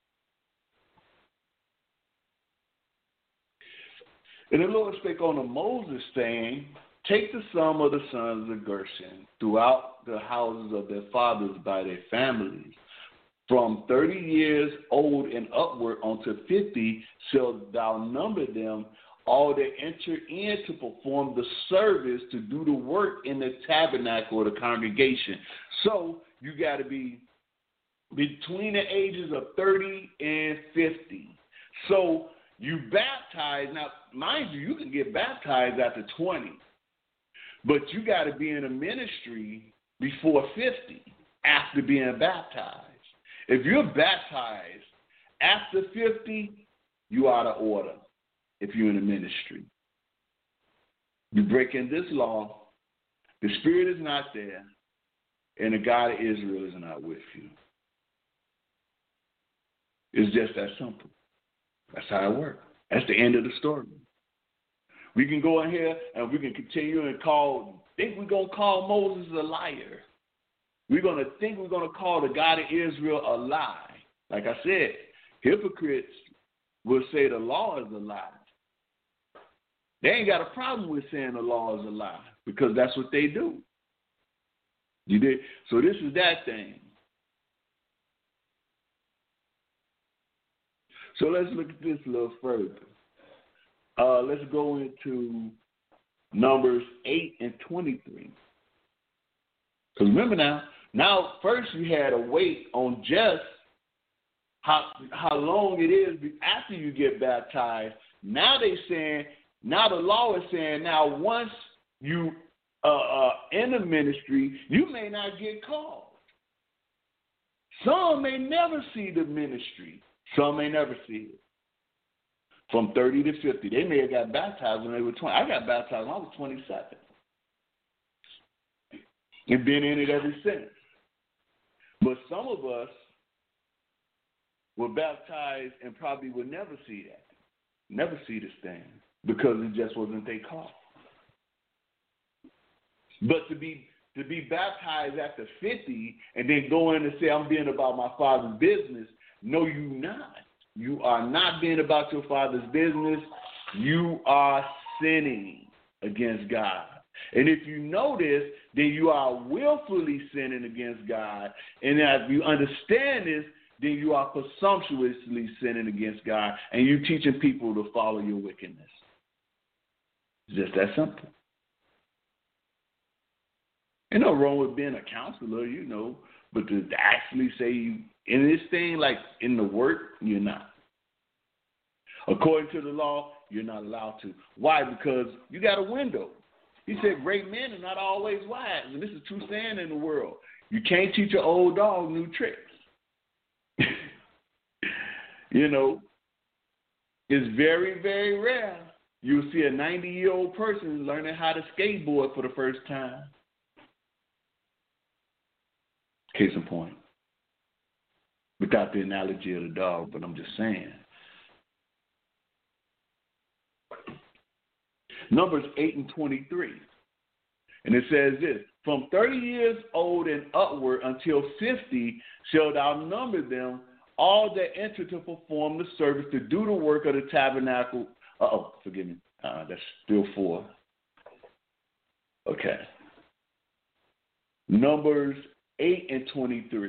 And the Lord spake unto Moses, saying, take the sum of the sons of Gershon throughout the houses of their fathers by their families. From 30 years old and upward unto 50 shalt thou number them, all that enter in to perform the service, to do the work in the tabernacle or the congregation. So you got to be between the ages of 30 and 50. So you baptize. Now, mind you, you can get baptized after 20, but you got to be in a ministry before 50 after being baptized. If you're baptized after 50, you out of order. If you're in a ministry, you're breaking this law, the Spirit is not there, and the God of Israel is not with you. It's just that simple. That's how it works. That's the end of the story. We can go in here and we can continue and think we're going to call Moses a liar. We're going to think we're going to call the God of Israel a lie. Like I said, hypocrites will say the law is a lie. They ain't got a problem with saying the law is a lie because that's what they do. You did. So this is that thing. So let's look at this a little further. Let's go into Numbers 8 and 23. Because remember now first you had to wait on just how long it is after you get baptized. Now the law is saying now once you in the ministry, you may not get called. Some may never see the ministry. Some may never see it. From 30 to 50. They may have got baptized when they were 20. I got baptized when I was 27. And been in it ever since. But some of us were baptized and probably would never see that. Never see this thing. Because it just wasn't their call. But to be baptized after 50 and then go in and say, I'm being about my Father's business, no, you're not. You are not being about your Father's business. You are sinning against God. And if you know this, then you are willfully sinning against God. And if you understand this, then you are presumptuously sinning against God, and you're teaching people to follow your wickedness. It's just that simple. Ain't no wrong with being a counselor, but to actually say you in this thing, like in the work, you're not. According to the law, you're not allowed to. Why? Because you got a window. He said great men are not always wise. And this is a true saying in the world. You can't teach an old dog new tricks. It's very, very rare you'll see a 90-year-old person learning how to skateboard for the first time. Case in point. Without the analogy of the dog, but I'm just saying. Numbers 8 and 23. And it says this, from 30 years old and upward until 50 shall thou number them, all that enter to perform the service, to do the work of the tabernacle. Forgive me. That's still 4. Okay. Numbers 8 and 23.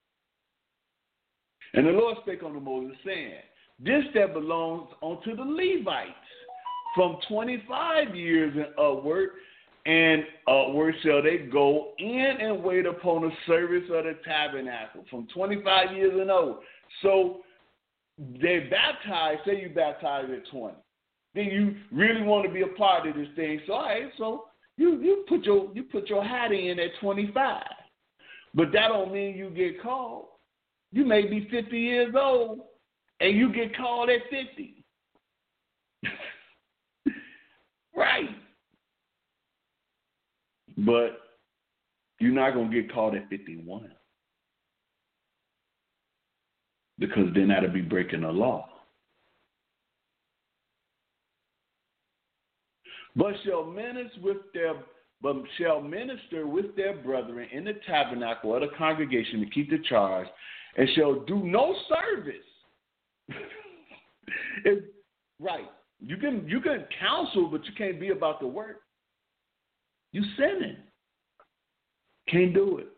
And the Lord spake unto Moses, saying, this that belongs unto the Levites, from 25 years and upward shall they go in and wait upon the service of the tabernacle, from 25 years and over. So they baptized, say you baptized at 20. Then you really want to be a part of this thing. So all right, so you put your hat in at 25. But that don't mean you get called. You may be 50 years old and you get called at 50. Right. But you're not going to get called at 51. Because then that'll be breaking the law. But shall minister with their brethren in the tabernacle of the congregation to keep the charge, and shall do no service. Right. You can counsel, but you can't be about the work. You sinning. Can't do it.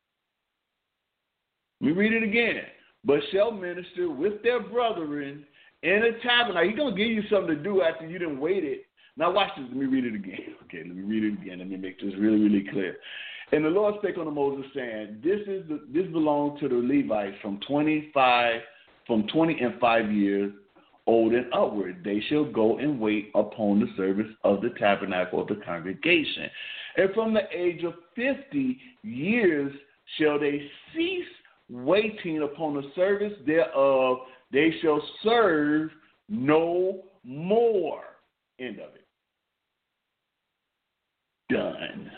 Let me read it again. But shall minister with their brethren in a tabernacle. He's going to give you something to do after you done waited. Now watch this. Let me read it again. Okay, let me read it again. Let me make this really, really clear. And the Lord spake unto Moses, saying, This belongs to the Levites from 20 and 5 years old and upward. They shall go and wait upon the service of the tabernacle of the congregation. And from the age of 50 years shall they cease waiting upon the service thereof. They shall serve no more. End of it. Done.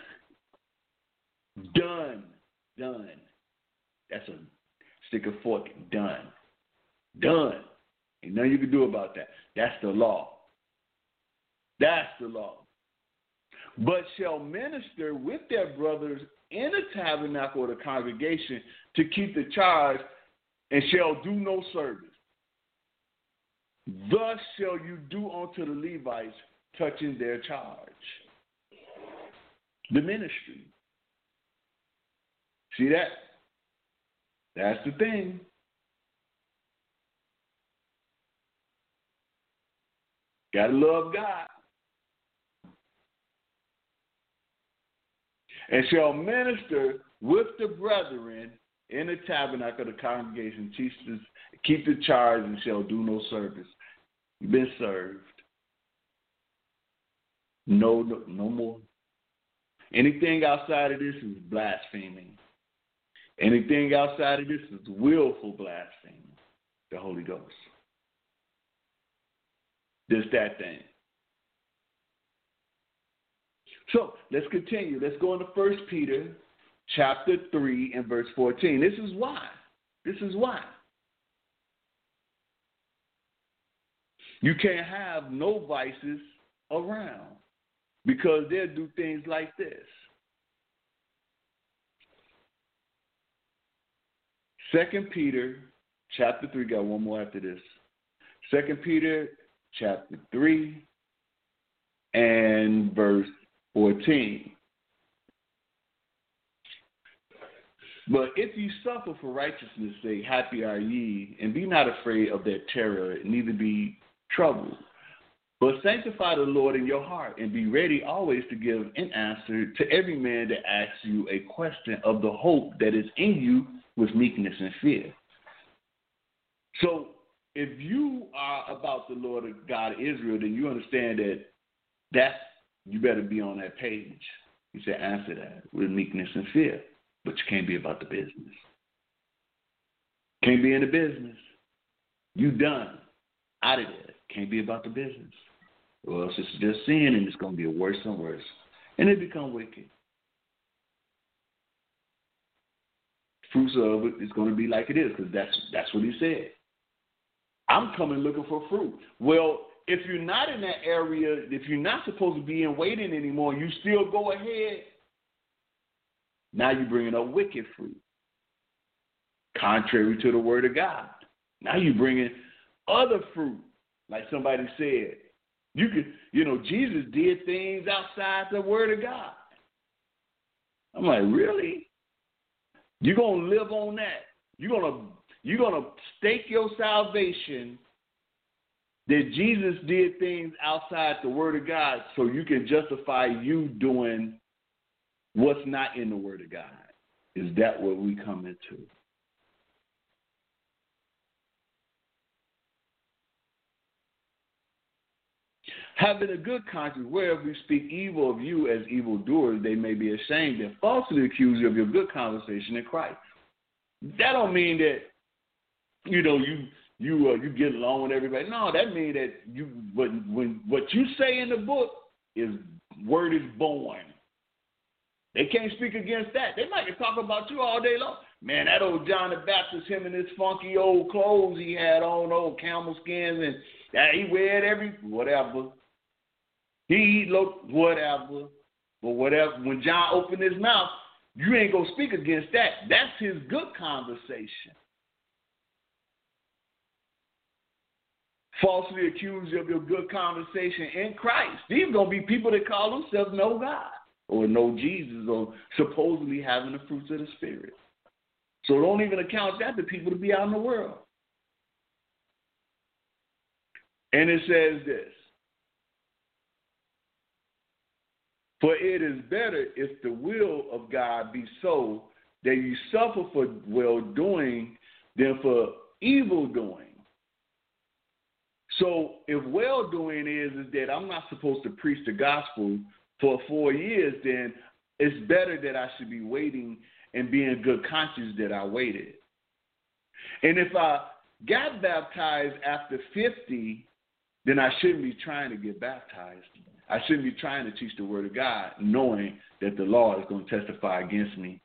Done. Done. That's a stick of fork. Done. Done. Ain't nothing you can do about that. That's the law. That's the law. But shall minister with their brothers in the tabernacle of the congregation to keep the charge, and shall do no service. Thus shall you do unto the Levites touching their charge. The ministry. See that? That's the thing. Gotta love God. And shall minister with the brethren in the tabernacle of the congregation, keep the charge, and shall do no service. You've been served. No more. Anything outside of this is blaspheming. Anything outside of this is willful blasphemy. The Holy Ghost. Just that thing. So let's continue. Let's go into 1 Peter chapter 3 and verse 14. This is why. You can't have no vices around, because they'll do things like this. 2 Peter chapter 3, got one more after this. 2 Peter chapter 3 and verse 14. But if you suffer for righteousness' sake, happy are ye, and be not afraid of their terror, neither be troubled. But sanctify the Lord in your heart, and be ready always to give an answer to every man that asks you a question of the hope that is in you with meekness and fear. So if you are about the Lord of God of Israel, then you understand that you better be on that page. He said, answer that with meekness and fear. But you can't be about the business. Can't be in the business. You done. Out of there. Can't be about the business. Or else it's just sin, and it's going to be worse and worse. And it become wicked. Fruits of it is going to be like it is, because that's what he said. I'm coming looking for fruit. Well, if you're not in that area, if you're not supposed to be in waiting anymore, you still go ahead. Now you're bringing up wicked fruit, contrary to the word of God. Now you're bringing other fruit, like somebody said. Jesus did things outside the word of God. I'm like, really? You're gonna live on that? You're gonna stake your salvation that Jesus did things outside the word of God, so you can justify you doing what's not in the word of God? Is that what we come into? Having a good conscience, wherever we speak evil of you as evildoers, they may be ashamed and falsely accuse you of your good conversation in Christ. That don't mean that you get along with everybody. No, that means that when what you say in the book is word is born. They can't speak against that. They might talk about you all day long. Man, that old John the Baptist, him and his funky old clothes he had on, old camel skins, and he wear whatever. He looked whatever. But whatever, when John opened his mouth, you ain't going to speak against that. That's his good conversation. Falsely accuse you of your good conversation in Christ. These are going to be people that call themselves no God, or know Jesus, or supposedly having the fruits of the Spirit. So don't even account that to people to be out in the world. And it says this: for it is better if the will of God be so that you suffer for well-doing than for evil-doing. So if well-doing is that I'm not supposed to preach the gospel for 4 years, then it's better that I should be waiting and be in good conscience that I waited. And if I got baptized after 50, then I shouldn't be trying to get baptized. I shouldn't be trying to teach the word of God, knowing that the law is going to testify against me.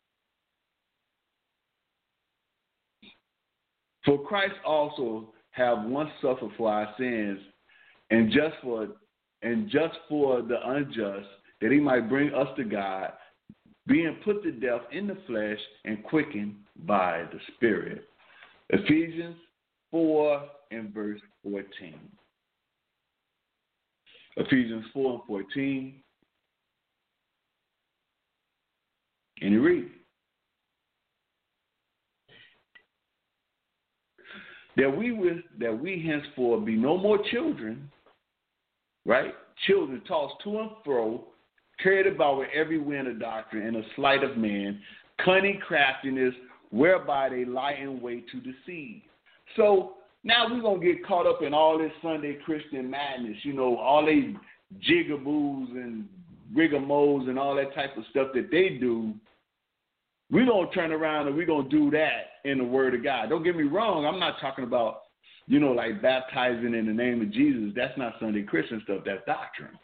For Christ also have once suffered for our sins, and just for the unjust, that he might bring us to God, being put to death in the flesh and quickened by the Spirit. Ephesians 4 and verse 14. Ephesians 4 and 14. And you read that we henceforth be no more children, right? Children tossed to and fro, carried about with every wind of doctrine and a sleight of man, cunning craftiness, whereby they lie in wait to deceive. So now we're going to get caught up in all this Sunday Christian madness, all these jigaboos and rigamoles and all that type of stuff that they do. We're going to turn around and we're going to do that in the Word of God. Don't get me wrong. I'm not talking about, like baptizing in the name of Jesus. That's not Sunday Christian stuff. That's doctrine.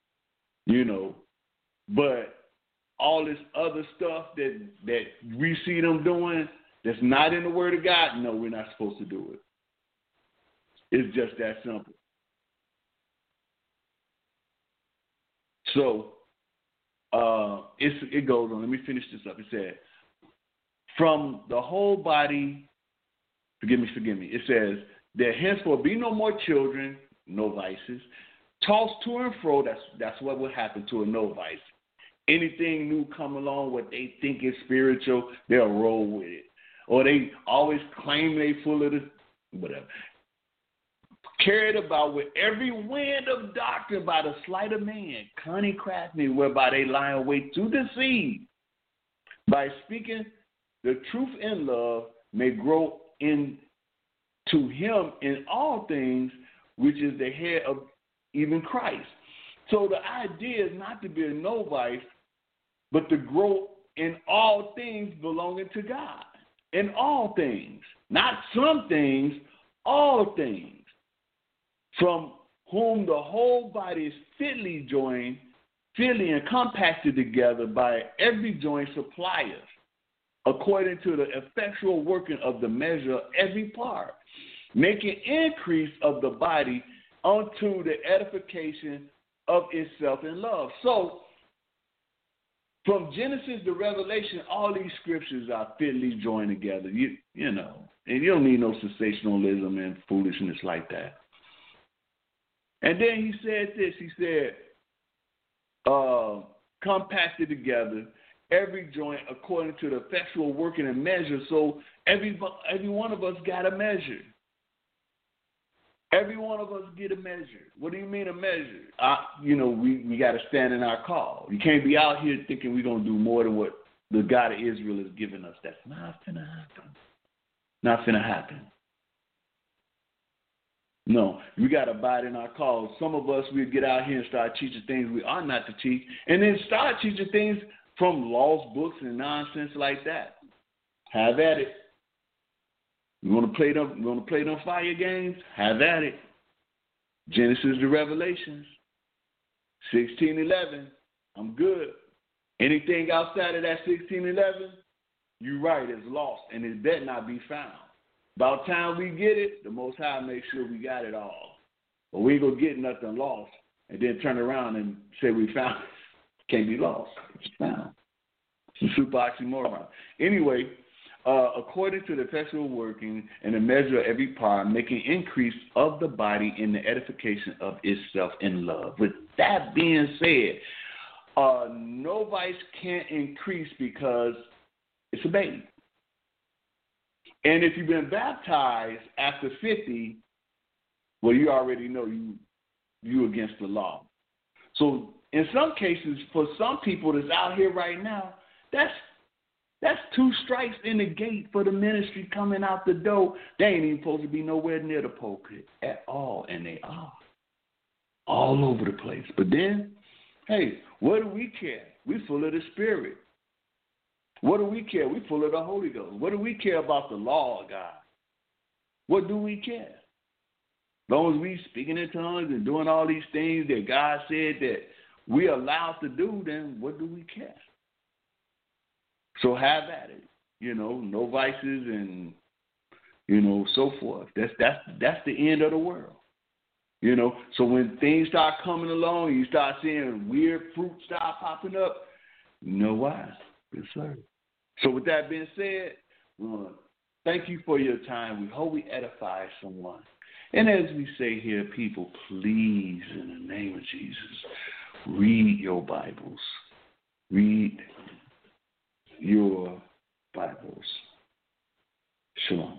But all this other stuff that we see them doing that's not in the Word of God, no, we're not supposed to do it. It's just that simple. So it goes on. Let me finish this up. It said, from the whole body, forgive me, it says, that henceforth be no more children, no vices, tossed to and fro, that's what would happen to a novice. anything new come along, what they think is spiritual, they'll roll with it. Or they always claim they full of the whatever. Carried about with every wind of doctrine by the sleight of man, cunning crafty, whereby they lie in wait to deceive. By speaking the truth in love, may grow into him in all things, which is the head of even Christ. So the idea is not to be a novice, but to grow in all things belonging to God. In all things. Not some things, all things. From whom the whole body is fitly joined, fitly and compacted together by every joint supplier, according to the effectual working of the measure of every part, making increase of the body unto the edification of itself in love. So, from Genesis to Revelation, all these scriptures are fitly joined together. You know, and you don't need no sensationalism and foolishness like that. And then he said this. He said, compacted together, every joint according to the effectual working and measure. So every one of us got a measure. Every one of us get a measure. What do you mean a measure? We got to stand in our call. You can't be out here thinking we're going to do more than what the God of Israel has given us. That's not going to happen. Not going to happen. No, we got to abide in our call. Some of us, we get out here and start teaching things we ought not to teach, and then start teaching things from lost books and nonsense like that. Have at it. You want to play them fire games? Have at it. Genesis to Revelations, 16:11. I'm good. Anything outside of that 16:11, you're right, it's lost, and it better not be found. About time we get it, the Most High makes sure we got it all. But we ain't going to get nothing lost and then turn around and say we found it. Can't be lost. It's found. It's a super oxymoron. Anyway, according to the effectual working and the measure of every part, making increase of the body in the edification of itself in love. With that being said, no vice can't increase because it's a baby. And if you've been baptized after 50, well, you already know you against the law. So in some cases, for some people that's out here right now, that's 2 strikes in the gate for the ministry coming out the door. They ain't even supposed to be nowhere near the pulpit at all, and they are all over the place. But then, hey, what do we care? We're full of the Spirit. What do we care? We're full of the Holy Ghost. What do we care about the law of God? What do we care? As long as we speaking in tongues and doing all these things that God said that we're allowed to do, then what do we care? So have at it. No vices and, so forth. That's the end of the world. So when things start coming along, you start seeing weird fruit start popping up, you know why? Yes, sir. So with that being said, thank you for your time. We hope we edify someone. And as we say here, people, please, in the name of Jesus, read your Bibles. Read your Bibles. Shalom.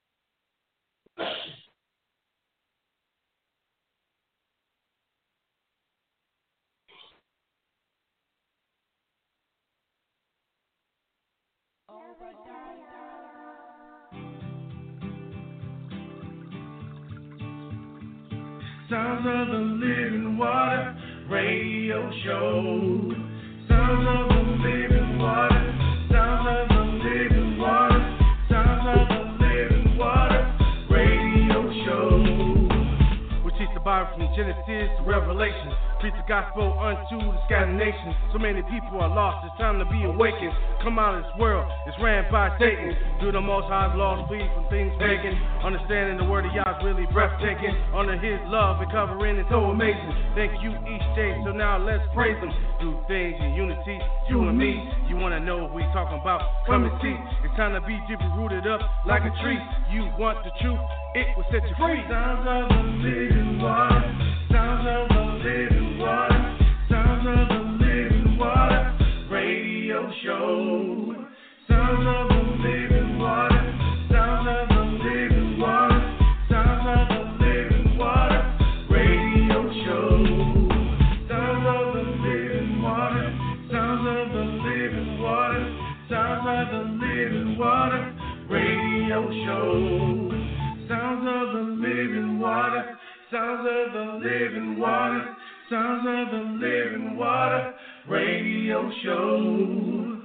Sounds of the Living Water Radio Show. Sounds of the Living Water. Sounds of the Living Water. Sounds of the Living Water Radio Show. We teach the Bible from Genesis to Revelation. Preach the gospel unto the scattered nations. So many people are lost. It's time to be awakened. Come out of this world. It's ran by Satan. Through the Most High's laws, flee from things pagan. Understanding the word of Yah is really breathtaking. Under His love and covering is so amazing. Thank you each day. So now let's praise Him. Do things in unity, you and me. You wanna know what we talking about? Come and see. It's time to be deeply rooted up like a tree. You want the truth? It will set you free. Sounds of the living water. Sounds of the living water. Sounds of the living water. Show. Sounds of the living water. Sounds of the living water. Sounds of the living water. Radio Show. Sounds of the living water. Sounds of the living water. Sounds of the living water. Radio Show. Sounds of the living water. Sounds of the living water. Sounds of the living water. Radio Show.